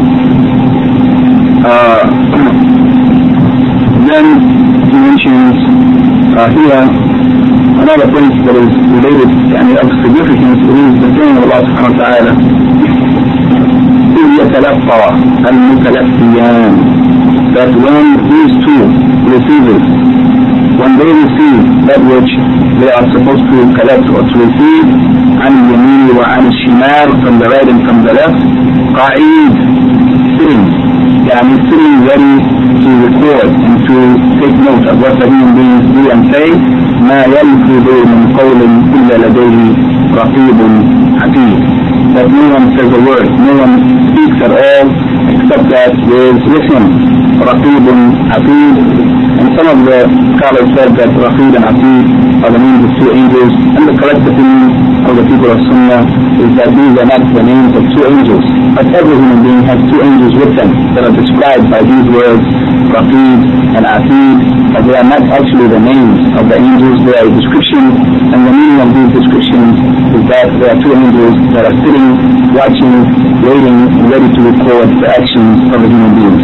Then he mentions here another point that is related and of significance is the saying of Allah subhanahu wa ta'ala, إِذْ يَتَلَقَّى الْمُتَلَقِّيَانِ, that when these two receivers, when they receive that which they are supposed to collect or to receive, عن اليمين وعن الشمال, from the right and from the left, قَعِيد, sitting, sitting ready to record and to take note of what the human beings do and say, ما يلفظ من قول إلا لديه رقيب عتيد, that no one says a word, no one speaks at all except that there is with him رقيب عتيد. And some of the scholars said that Raqib and Atid are the names of two angels, and the correct opinion of the people of Sunnah is that these are not the names of two angels, but every human being has two angels with them that are described by these words, Raqib and Atid, but they are not actually the names of the angels, they are a description, and the meaning of these descriptions is that there are two angels that are sitting, watching, waiting, ready to record the actions of the human beings.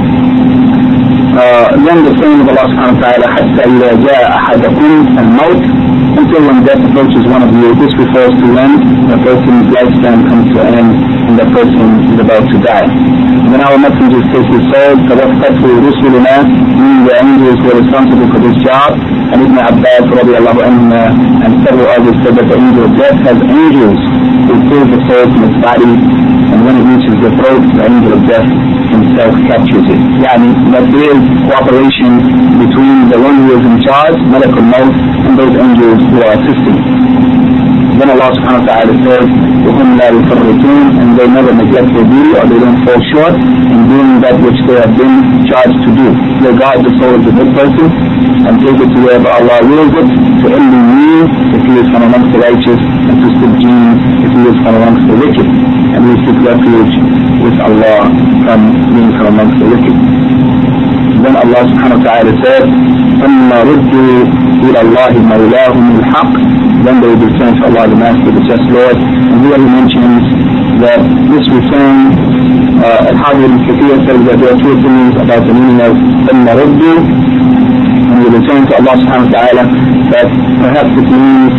Then the saying of Allah subhanahu wa ta'ala, حَتَّى إِذَا جَاءَ أَحَدَكُمْ الْمَوْتِ, until when death approaches one of you. This refers to when the person's lifespan comes to an end and the person is about to die. And then our messengers take his soul, تَوَفَّتْهُ رُسُلُنَا, meaning the angels were responsible for this job. And Ibn Abbas radiallahu anhu and several others said that the angel of death has angels who pull the soul from its body, and when it reaches the throat, the angel of death himself captures it. That there is cooperation between the one who is in charge, Malak al-Maut, and those angels who are assisting. Then Allah subhanahu wa ta'ala says, وَهُمْ لَا يُفَرِّطُونَ, and they never neglect their duty or they don't fall short in doing that which they have been charged to do. They guard the soul of the good person and take it to wherever Allah wills it, to only mean if he is from amongst the righteous, and to Sibjeen if he is from amongst the wicked. And we seek refuge with Allah from being from amongst the wicked. Then Allah subhanahu wa ta'ala said, ثُمَّ رُدُّوا إِلَى اللَّهِ مَوْلَاهُمُ الْحَقِّ, then they will return to Allah, the Master, the just Lord. And here he mentions that this return, Al-Hafidh ibn Kathir says that there are two opinions about the meaning of ثُمَّ رُدُّوا, and we return to Allah subhanahu wa ta'ala, that perhaps it means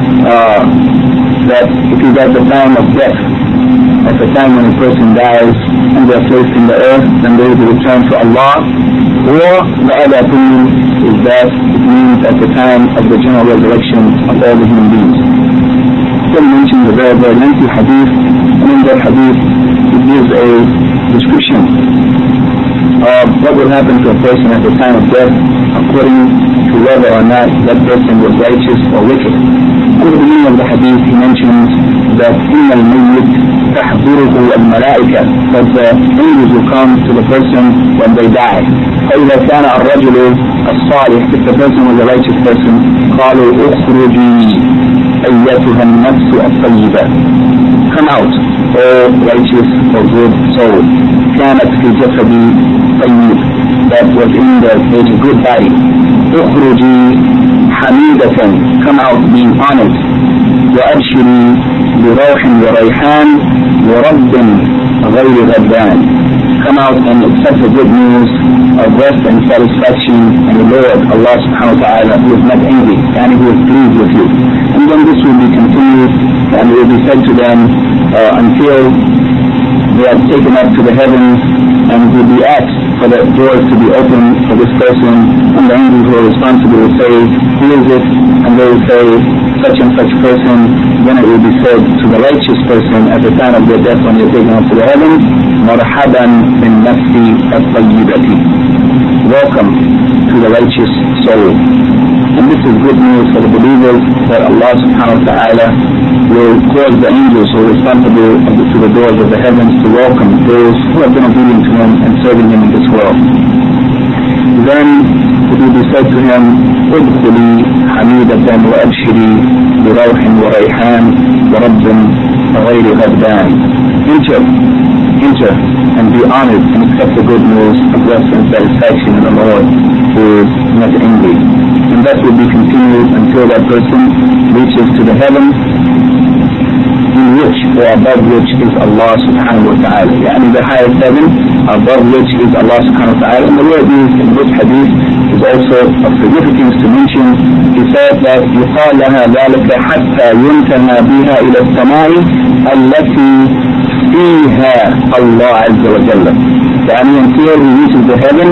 that it is at the time of death, at the time when a person dies and they are placed in the earth, then they will return to Allah. Or the other opinion is that it means at the time of the general resurrection of all the human beings. Then mentions a very, very lengthy hadith, and in that hadith it gives a description of what will happen to a person at the time of death according to whether or not that person was righteous or wicked. And the beginning of the hadith he mentions that إِنَّ الْمَيِّتِ تَحْضُرُهُ الْمَلَائِكَةِ, that the angels will come to the person when they die. فإذا كان الرجل الصالح, if the person was a righteous person, قالوا اخرجي أيتها النفس الطيبة, come out, O righteous or good soul, كانت في جسدي طيب, that was in the good body. اخرجي حميدة, come out being honored. وأبشري بروح وريحان ورب غير غضبان, come out and accept the good news of rest and satisfaction and the Lord Allah subhanahu wa ta'ala who is not angry and who is pleased with you. And then this will be continued and will be said to them until they are taken up to the heavens, and will be asked for the doors to be opened for this person, and the angels who are responsible will say, who is it? And they will say, such and such person. Then it will be said to the righteous person at the time of their death when they are taken up to the heavens, مرحبا بالنفس الطيبة, welcome to the righteous soul. And this is good news for the believers that Allah subhanahu wa ta'ala will cause the angels who are responsible to the doors of the heavens to welcome those who have been obedient to Him and serving Him in this world. Then it will be said to him, ادخلي حميدة وأبشري بروح وريحان ورب غير غضبان. Enter and be honored and accept the good news of rest and satisfaction in the Lord who is not angry. And that will be continued until that person reaches to the heavens in which or above which is Allah subhanahu wa ta'ala. Yani the highest heaven above which is Allah subhanahu wa ta'ala. And the word used in this hadith is also of significance to mention. He said that يقال لها ذلك حتى ينتهى بها إلى السماء التي فيها الله عز وجل. يعني until he reaches the heaven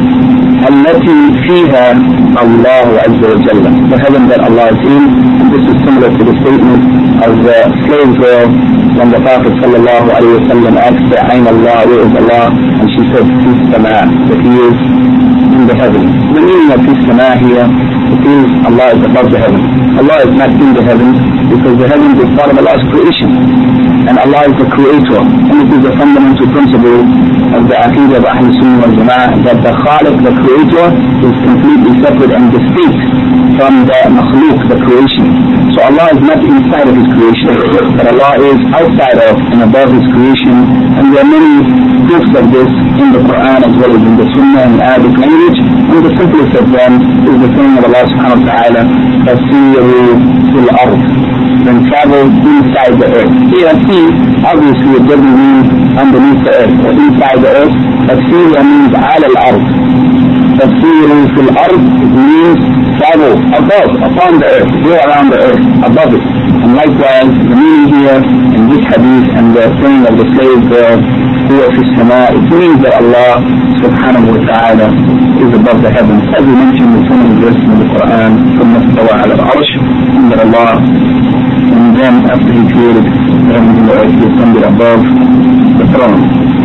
التي فيها الله عز وجل, the heaven that Allah is in. And this is similar to the statement of the slave girl when the Prophet sallallahu alayhi wa sallam asked her, Ayn Allah, where is Allah? And she said, Fi sama, that he is in the heaven. The meaning of Fi sama here, it is Allah is above the heaven. Allah is not in the heavens because the heavens is part of Allah's creation. And Allah is the creator. And it is a fundamental principle of the Aqidah of Ahl Sunnah wal Jama'ah that the Khaliq, the creator, is completely separate and distinct from the makhluk, the creation. So Allah is not inside of His creation, but Allah is outside of and above His creation. And there are many proofs of this in the Quran as well as in the Sunnah and Arabic language. And the simplest of them is the saying of Allah subhanahu wa ta'ala, فَسِيرُوا فِي الْأَرْضِ, then travel inside the earth. Here, see, obviously it doesn't mean underneath the earth or inside the earth, but Syria means على الأرض. فَسِيرُوا فِي الْأَرْض, it means travel above, upon the earth, go around the earth, above it. And likewise, the meaning here in this hadith and the saying of the slave girl, هو في السماء, it means that Allah subhanahu wa ta'ala is above the heavens. As we mentioned in so many verses in the Quran, ثم استوى على العرش, that Allah, and then after He created the heavens and the earth, He ascended above the throne.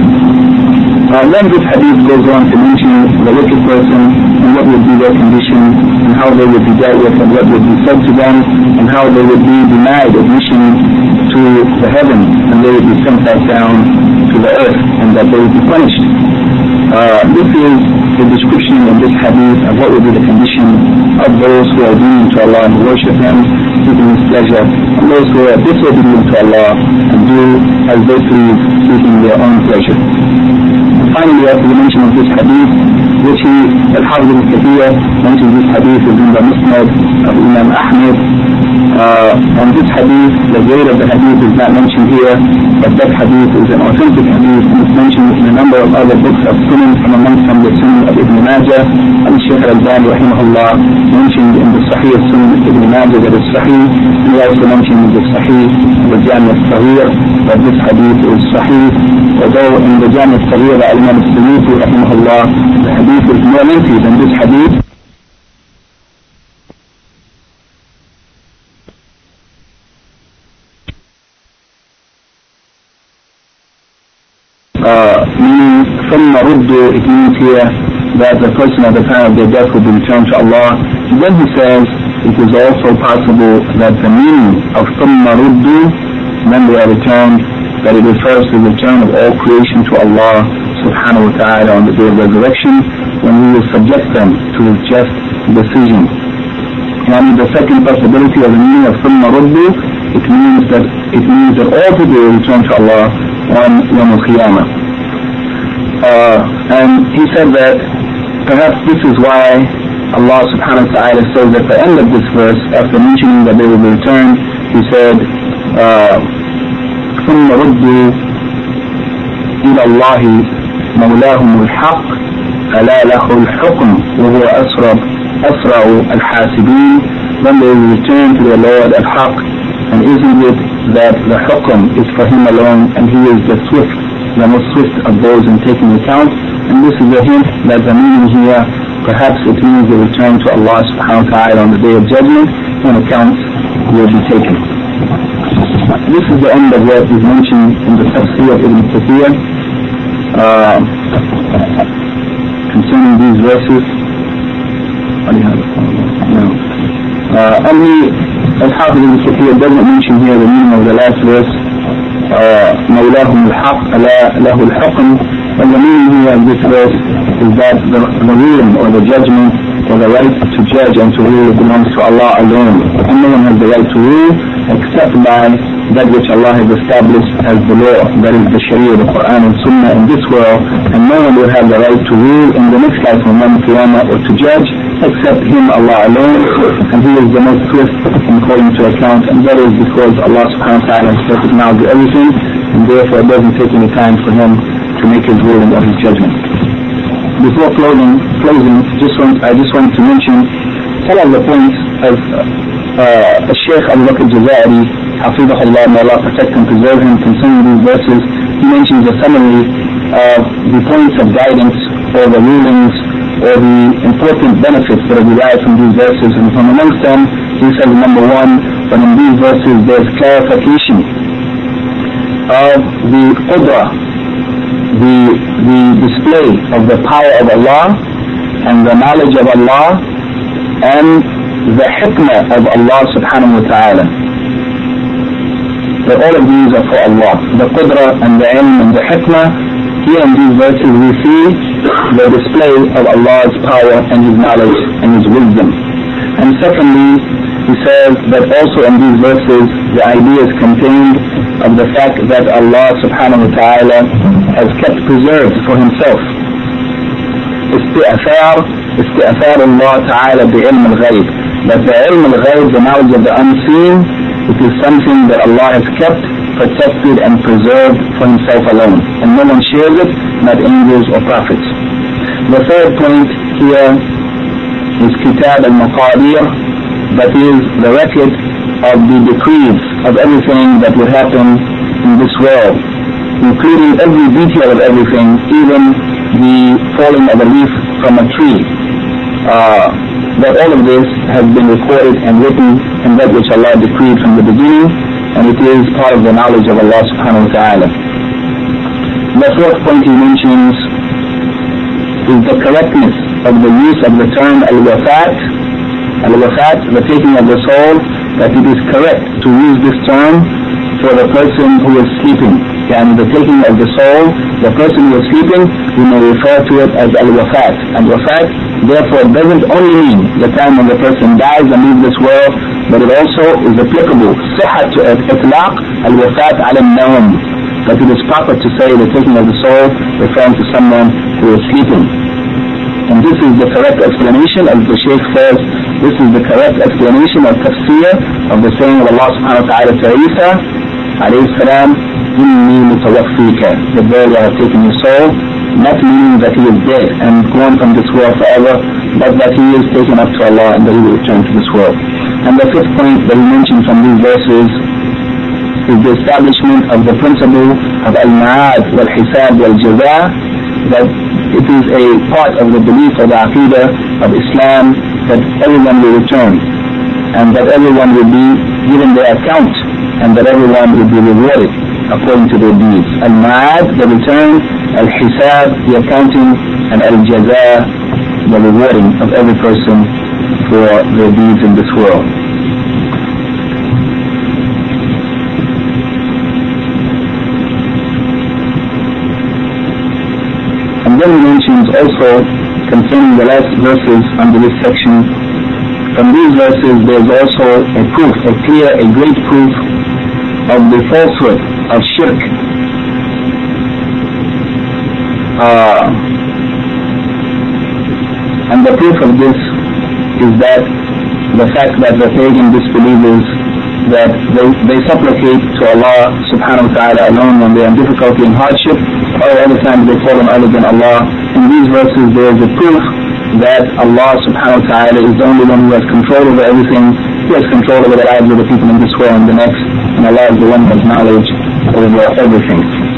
Then this hadith goes on to mention the wicked person and what would be their condition and how they would be dealt with and what would be said to them and how they would be denied admission to the heavens and they would be sent back down to the earth and that they would be punished. This is the description in this hadith of what would be the condition of those who are obedient to Allah and worship Him, seeking His pleasure, and those who are disobedient to Allah and do as they please, seeking their own pleasure. Finally, after the mention of this hadith, which Al-Hafiz al-Kathir mentioned this hadith within the Musnad of Imam Ahmed, and this hadith, the grade of the hadith is not mentioned here, but that hadith is an authentic hadith and it's mentioned in a number of other books of Sunan, from amongst them the Sunan of Ibn Majah, and Shaykh al-Albani rahimahullah mentioned in the Sahih of Sunan of Ibn Majah that is Sahih, and he also mentioned in the Sahih of the Jami al-Saghir that this hadith is Sahih, although in the Jami al-Saghir the Imam al-Suyuti rahimahullah, the hadith is more lengthy than this hadith. Meaning ثم ردوا, it means here that the person at the time of their death will be returned to Allah. And then he says it is also possible that the meaning of ثم ردوا, when they are returned, that it refers to the return of all creation to Allah subhanahu wa ta'ala on the day of resurrection, when we will subject them to His just decision. And the second possibility of the meaning of ثم ردوا, it means that all people will return to Allah on Yawm al-Qiyamah. And he said that perhaps this is why Allah subhanahu wa ta'ala says at the end of this verse, after mentioning that they will be returned, He said, ثم ردوا إلى الله مولاهم الحق ألا له الحكم وهو أسرع الحاسبين. Then they will return to their Lord al-Haq, and isn't it that the hukm is for Him alone, and He is the most swift of those in taking account. And this is a hint that the meaning here, perhaps it means the return to Allah subhanahu wa ta'ala on the day of judgment when accounts will be taken. This is the end of what is mentioned in the tafsir of Ibn Kathir concerning these verses. And Al-Hafiz Ibn Kathir doesn't mention here the meaning of the last verse, مولاهم الحق ألا له الحكم. And the meaning here of this verse is that the ruling or the judgment for the right to judge and to rule belongs to Allah alone, and no one has the right to rule except by that which Allah has established as the law, that is the Sharia, the Quran and Sunnah in this world, and no one will have the right to rule in the next life on Yawm Qiyamah or to judge except Him, Allah alone, and He is the most swift in calling to account, and that is because Allah subhanahu wa ta'ala has perfect knowledge of everything, and therefore it doesn't take any time for Him to make His ruling or His judgment. Before closing, I just want to mention some of the points of Sheikh Abu Bakr Jazairi, Hafidahullah, may Allah protect and preserve him, concerning these verses. He mentions a summary of the points of guidance or the rulings or the important benefits that are derived from these verses, and from amongst them, he says, number one, that in these verses there's clarification of the qudra, the display of the power of Allah and the knowledge of Allah and the hikmah of Allah subhanahu wa ta'ala. That all of these are for Allah. The qudra and the ilm and the hikmah, here in these verses we see the display of Allah's power and His knowledge and His wisdom. And secondly, he says that also in these verses the idea is contained of the fact that Allah subhanahu wa ta'ala has kept preserved for Himself استئثار Allah ta'ala بعلم الغيب, that the ilm al-ghayb, the knowledge of the unseen, it is something that Allah has kept, protected and preserved for Himself alone, and no one shares it, not angels or prophets. The third point here is Kitab al-Maqadir, that is the record of the decrees of everything that will happen in this world, including every detail of everything, even the falling of a leaf from a tree. That all of this has been recorded and written in that which Allah decreed from the beginning, and it is part of the knowledge of Allah subhanahu wa ta'ala. The fourth point he mentions is the correctness of the use of the term al-wafat, the taking of the soul, that it is correct to use this term for the person who is sleeping. And the taking of the soul, the person who is sleeping, we may refer to it as al-wafat. And wafat, therefore, doesn't only mean the time when the person dies and leaves this world, but it also is applicable, صحة إطلاق al-wafat ala al-nawm, that it is proper to say the taking of the soul referring to someone who is sleeping. And this is the correct explanation, as the Shaykh says, this is the correct explanation or tafsir of the saying of Allah subhanahu wa ta'ala to Isa alayhi salam, Inni mutawaffika, the verily I have taken your soul, not meaning that he is dead and gone from this world forever, but that he is taken up to Allah and that he will return to this world. And the fifth point that he mentioned from these verses is the establishment of the principle of al-ma'ad wal-hisab wal-jaza, that it is a part of the belief of the aqidah of Islam that everyone will return and that everyone will be given their account and that everyone will be rewarded according to their deeds. Al-ma'ad, the return, al-hisab, the accounting, and al-jaza, the rewarding of every person for their deeds in this world. And then he mentions also concerning the last verses under this section, from these verses there is also a proof, a clear, a great proof of the falsehood of shirk. And the proof of this is that the fact that the pagan disbelievers, that they supplicate to Allah subhanahu wa ta'ala alone when they are in difficulty and hardship, or other times they call on other than Allah. In these verses there is a proof that Allah subhanahu wa ta'ala is the only one who has control over everything. He has control over the lives of the people in this world and the next, and Allah is the one who has knowledge over everything.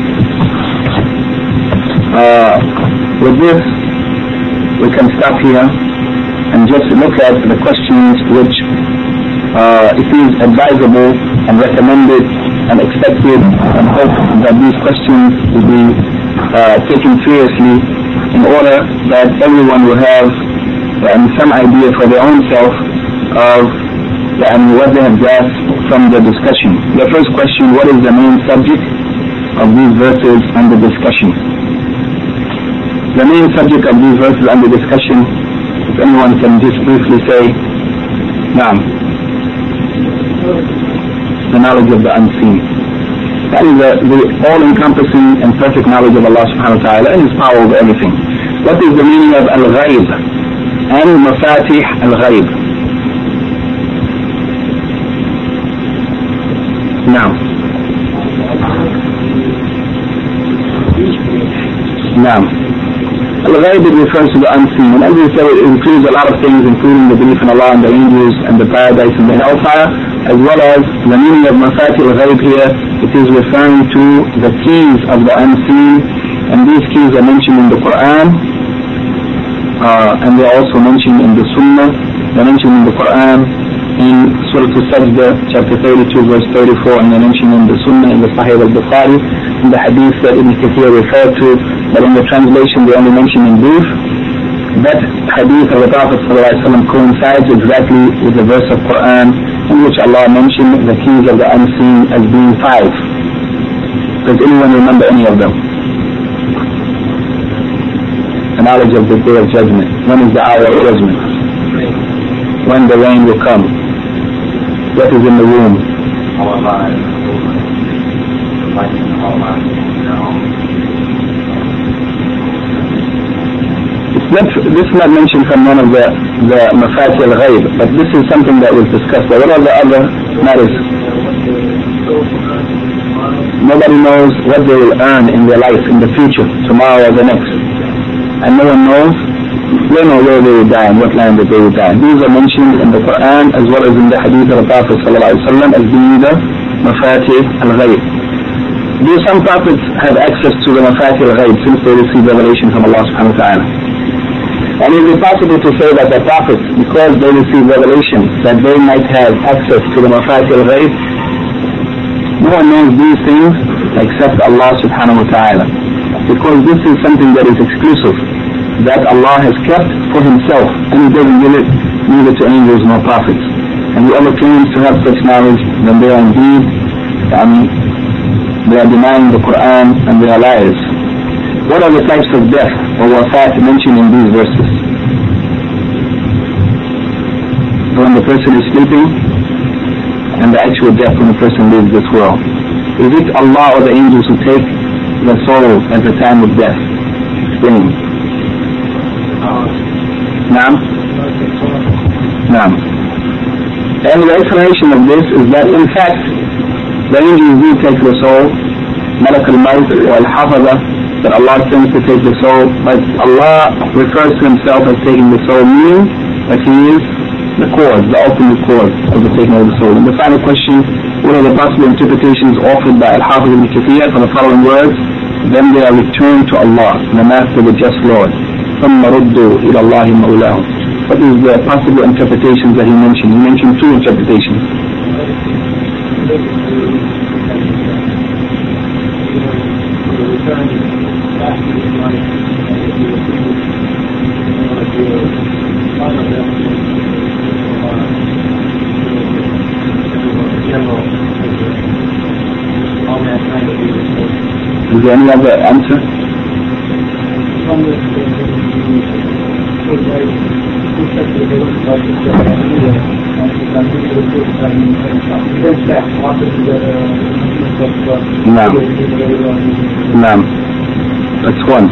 With this, we can stop here and just look at the questions which it is advisable and recommended and expected and hope that these questions will be taken seriously in order that everyone will have some idea for their own self of what they have grasped from the discussion. The first question, what is the main subject of these verses under discussion? The main subject of these verses under discussion If anyone can just briefly say, Naam. The knowledge of the unseen. That is the all-encompassing and perfect knowledge of Allah subhanahu wa ta'ala and His power over everything. What is the meaning of al-ghayb and mafatih al-ghayb? Now. Now. Al-ghayb refers to the unseen, and as we said, it includes a lot of things, including the belief in Allah and the angels and the paradise and the hellfire, as well as the meaning of mafatih al-ghayb here. It is referring to the keys of the unseen, and these keys are mentioned in the Quran, and they are also mentioned in the Sunnah. They are mentioned in the Quran in Surah Al-Sajdah, chapter 32, verse 34, and they are mentioned in the Sunnah in the Sahih al-Bukhari, in the hadith that Ibn Kathir referred to, but in the translation they only mention in brief. That hadith of the Prophet ﷺ coincides exactly with the verse of Quran in which Allah mentioned the keys of the unseen as being 5. Does anyone remember any of them? The knowledge of the day of judgment. When is the hour of judgment? When the rain will come? What is in the womb? This is not mentioned from one of the mafatih al-ghayb, but this is something that was discussed. What are the other matters? Nobody knows what they will earn in their life in the future, tomorrow or the next. And no one knows where they will die and what land that they will die. These are mentioned in the Quran as well as in the hadith of the Prophet ﷺ as being the mafatih al-ghayb. Do some prophets have access to the mafatih al-ghayb since they receive revelation from Allah subhanahu wa ta'ala? And is it possible to say that the prophets, because they receive revelation, that they might have access to the mafatih al-ghayb? No one knows these things except Allah subhanahu wa ta'ala, because this is something that is exclusive, that Allah has kept for Himself, and He doesn't give it neither to angels nor prophets. And whoever claims to have such knowledge, then they are indeed, they are denying the Quran and they are liars. What are the types of death or wafat mentioned in these verses? When the person is sleeping, and the actual death when the person leaves this world. Is it Allah or the angels who take the soul at the time of death? Explain. Naam? Naam. And the explanation of this is that in fact the angels do take the soul, Malak al-Maut or al-Hafaza, that Allah sends to take the soul, but Allah refers to Himself as taking the soul, meaning that He is the cause, the ultimate cause of the taking of the soul. And the final question, what are the possible interpretations offered by Al-Hafiz ibn Kathir for the following words? Then they are returned to Allah, the Master, the Just Lord. ثُمَّ رُدُّوا إِلَى اللَّهِ مَوْلَاهُمْ. What is the possible interpretations that he mentioned? He mentioned two interpretations. Is there any other answer? Naam. That's one.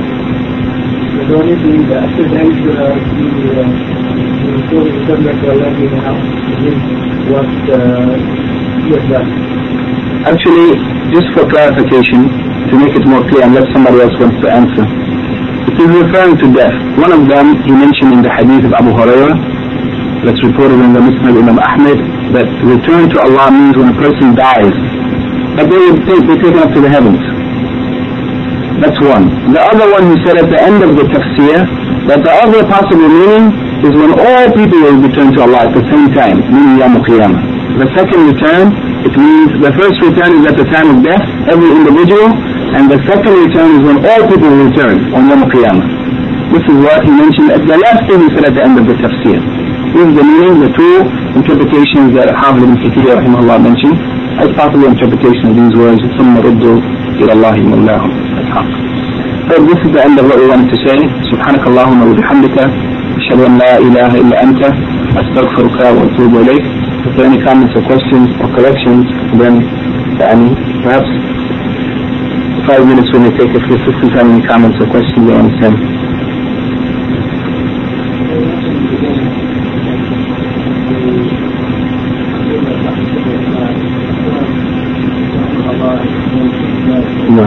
Actually, just for clarification, to make it more clear, unless somebody else wants to answer, it is referring to death. One of them he mentioned in the hadith of Abu Hurairah, that's reported in the Musnad Imam Ahmed, that return to Allah means when a person dies, but they will be taken up to the heavens. That's one. The other one he said at the end of the tafsir, that the other possible meaning is when all people will return to Allah at the same time, meaning Yawm al-Qiyamah. The second return, it means the first return is at the time of death, every individual, and the second return is when all people will return on Yawm al-Qiyamah. This is what he mentioned at the last thing he said at the end of the tafsir. This is the meaning, the two interpretations that Hafiz ibn Kathir rahimahullah mentioned as possible interpretation of these words, ثُمَّ رُدُّوا إِلَى اللَّهِ مَوْلَاهُمْ. So this is the end of what we wanted to say. سبحانك اللهم وبحمدك أشهد أن لا إله إلا أنت أستغفرك وأتوب إليك. If there are any comments or questions or corrections, then perhaps 5 minutes we may take if the sisters have any comments or questions or anything. No.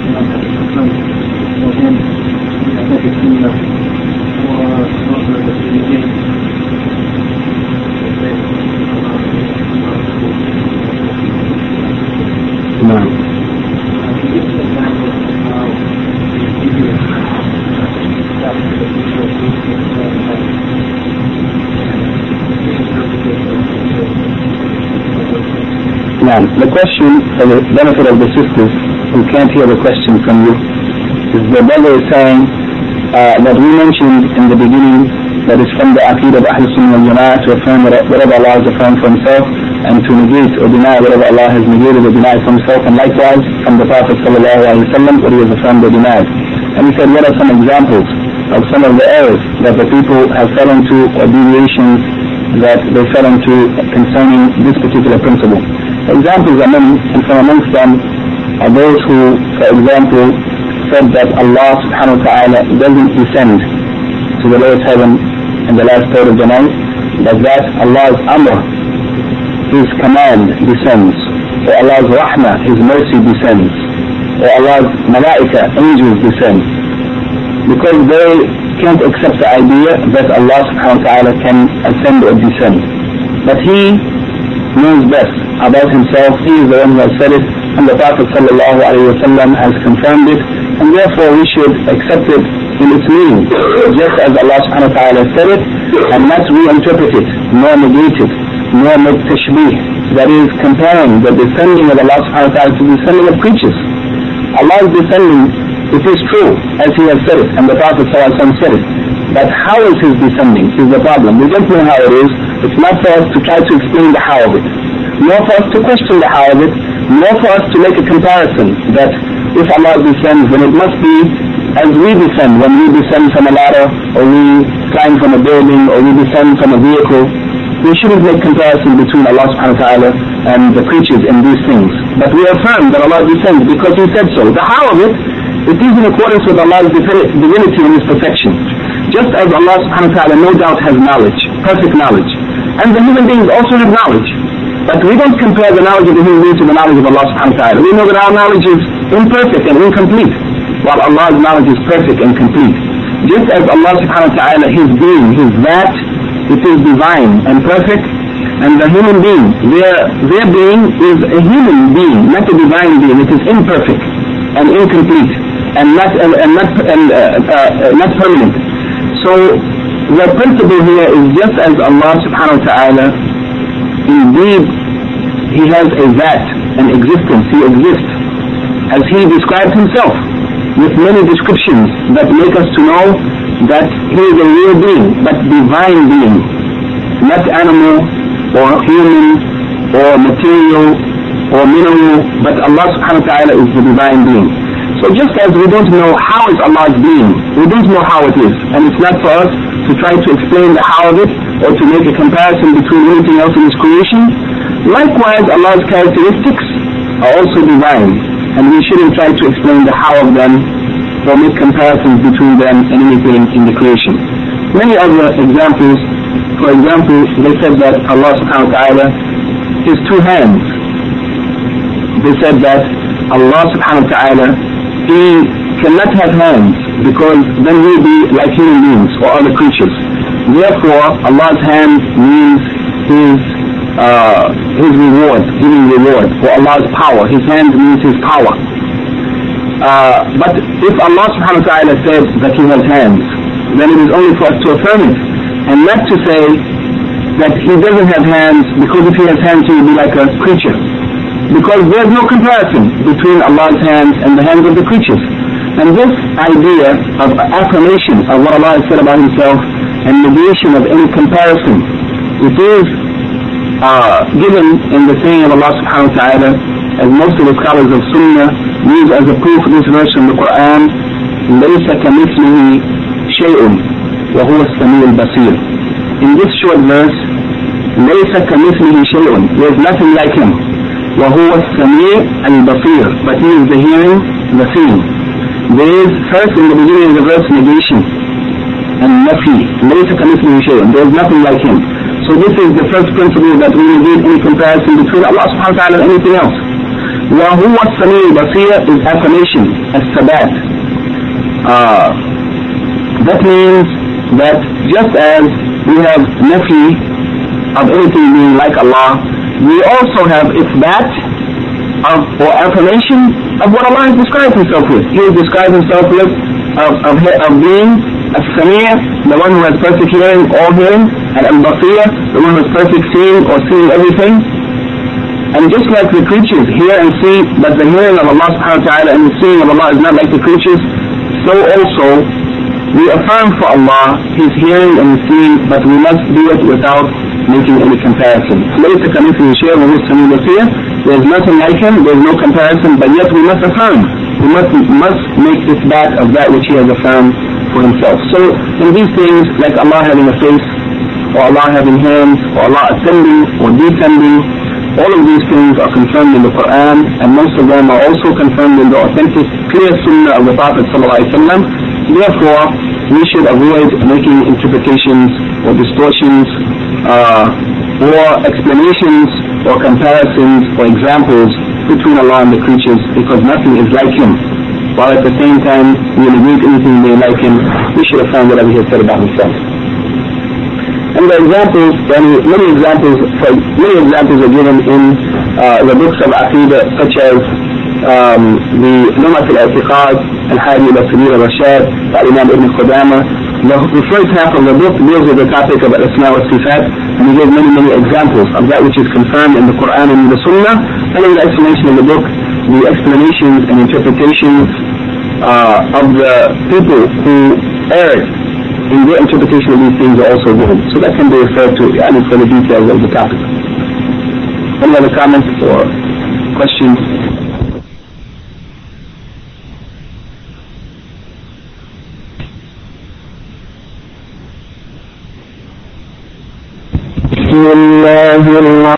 Now, the question, for the benefit of the sisters who can't hear the question from you, is the brother is saying that we mentioned in the beginning that it's from the Aqeedah of Ahl Sunnah wal Jama'ah to affirm whatever Allah has affirmed for himself and to negate or deny whatever Allah has negated or denied for himself, and likewise from the Prophet sallallahu alaihi wasallam what he has affirmed or denied. And he said, what are some examples of some of the errors that the people have fell into or deviations that they fell into concerning this particular principle? Examples are many, and from amongst them are those who, for example, said that Allah subhanahu wa ta'ala doesn't descend to the lowest heaven in the last third of the night, but that Allah's amr, his command, descends, or Allah's rahmah, his mercy descends, or Allah's malaika, angels descend, because they can't accept the idea that Allah subhanahu wa ta'ala can ascend or descend. But he knows best about himself. He is the one who has said it, and the Prophet sallallahu alaihi wasallam has confirmed it, and therefore we should accept it in its meaning, just as Allah subhanahu wa ta'ala said it, and not reinterpret it, nor negate it, nor make tashbih, that is comparing the descending of Allah subhanahu wa ta'ala to the descending of creatures. Allah is descending, it is true, as he has said it, and the Prophet sallallahu alaihi wasallam said it, but how is his descending is the problem. We don't know how it is. It's not for us to try to explain the how of it, nor for us to question the how of it, nor for us to make a comparison that if Allah descends, then it must be as we descend, when we descend from a ladder, or we climb from a building, or we descend from a vehicle. We shouldn't make comparison between Allah subhanahu wa ta'ala and the creatures in these things. But we affirm that Allah descends because he said so. The how of it, it is in accordance with Allah's divinity and his perfection. Just as Allah subhanahu wa ta'ala no doubt has knowledge, perfect knowledge, and the human beings also have knowledge. But we don't compare the knowledge of the human beings to the knowledge of Allah subhanahu wa ta'ala. We know that our knowledge is imperfect and incomplete, while Allah's knowledge is perfect and complete. Just as Allah subhanahu wa ta'ala, his being, his that, it is divine and perfect, and the human being, their being is a human being, not a divine being. It is imperfect and incomplete and not permanent. So the principle here is just as Allah subhanahu wa ta'ala, indeed he has a that, an existence, he exists as he described himself with many descriptions that make us to know that he is a real being, but divine being, not animal or human or material or mineral, but Allah subhanahu wa ta'ala is the divine being. So just as we don't know how is Allah's being, we don't know how it is, and it's not for us to try to explain the how of it or to make a comparison between anything else in his creation, likewise Allah's characteristics are also divine, and we shouldn't try to explain the how of them or make comparisons between them and anything in the creation. Many other examples, for example, they said that Allah subhanahu wa ta'ala, his two hands, they said that Allah subhanahu wa ta'ala, he cannot have hands because then he will be like human beings or other creatures. Therefore, Allah's hand means his reward, giving reward, or Allah's power. His hand means his power. But if Allah subhanahu wa ta'ala said that he has hands, then it is only for us to affirm it, and not to say that he doesn't have hands, because if he has hands he will be like a creature. Because there is no comparison between Allah's hands and the hands of the creatures. And this idea of affirmation of what Allah has said about himself and negation of any comparison, it is given in the saying of Allah subhanahu wa ta'ala, as most of the scholars of Sunnah use as a proof of this verse from the Quran, لَيْسَ كَمِثْلِهِ شَيْءٌ, وهو السميع البصير. In this short verse, ليس كمثله شيء, there is nothing like him. وهو السميع البصير, but he is the hearing, the seeing. There is first in the beginning of the verse negation and nafi. ليس كمثله شيء, there is nothing like him. So this is the first principle that we negate any comparison between Allah subhanahu wa ta'ala and anything else. وهو السميع البصير is affirmation, الثبات. That means that just as we have nafi of anything being like Allah, we also have ithbat or affirmation of what Allah has described himself with. He has described himself with of being as-Sami', the one who has perfect hearing, all hearing, and al-Basir, the one who has perfect seeing or seeing everything. And just like the creatures hear and see, but the hearing of Allah subhanahu wa ta'ala and the seeing of Allah is not like the creatures, so also we affirm for Allah his hearing and his seeing, but we must do it without making any comparison. ليس كمثله شيء وهو السميع البصير. There is nothing like him, there is no comparison, but yet we must affirm. We must make this back of that which he has affirmed for himself. So in these things, like Allah having a face, or Allah having hands, or Allah ascending or descending, all of these things are confirmed in the Quran, and most of them are also confirmed in the authentic, clear sunnah of the Prophet ﷺ. Therefore, we should avoid making interpretations or distortions or explanations or comparisons or examples between Allah and the creatures, because nothing is like him. While at the same time we negate anything they like him, we should affirm whatever he has said about himself. And the examples, many examples are given in the books of Aqidah, such as the Lum'at al-I'tiqad, Al-Hadi al-Sabil al-Rashad, by Imam Ibn Qudama. The first half of the book deals with the topic of Al-Asma wa Sifat, and he gives many examples of that which is confirmed in the Quran and in the Sunnah. And in the explanation of the book, the explanations and interpretations of the people who erred in their interpretation of these things are also given. So that can be referred to for the details of the topic. Any other comments or questions? بسم الله الرحمن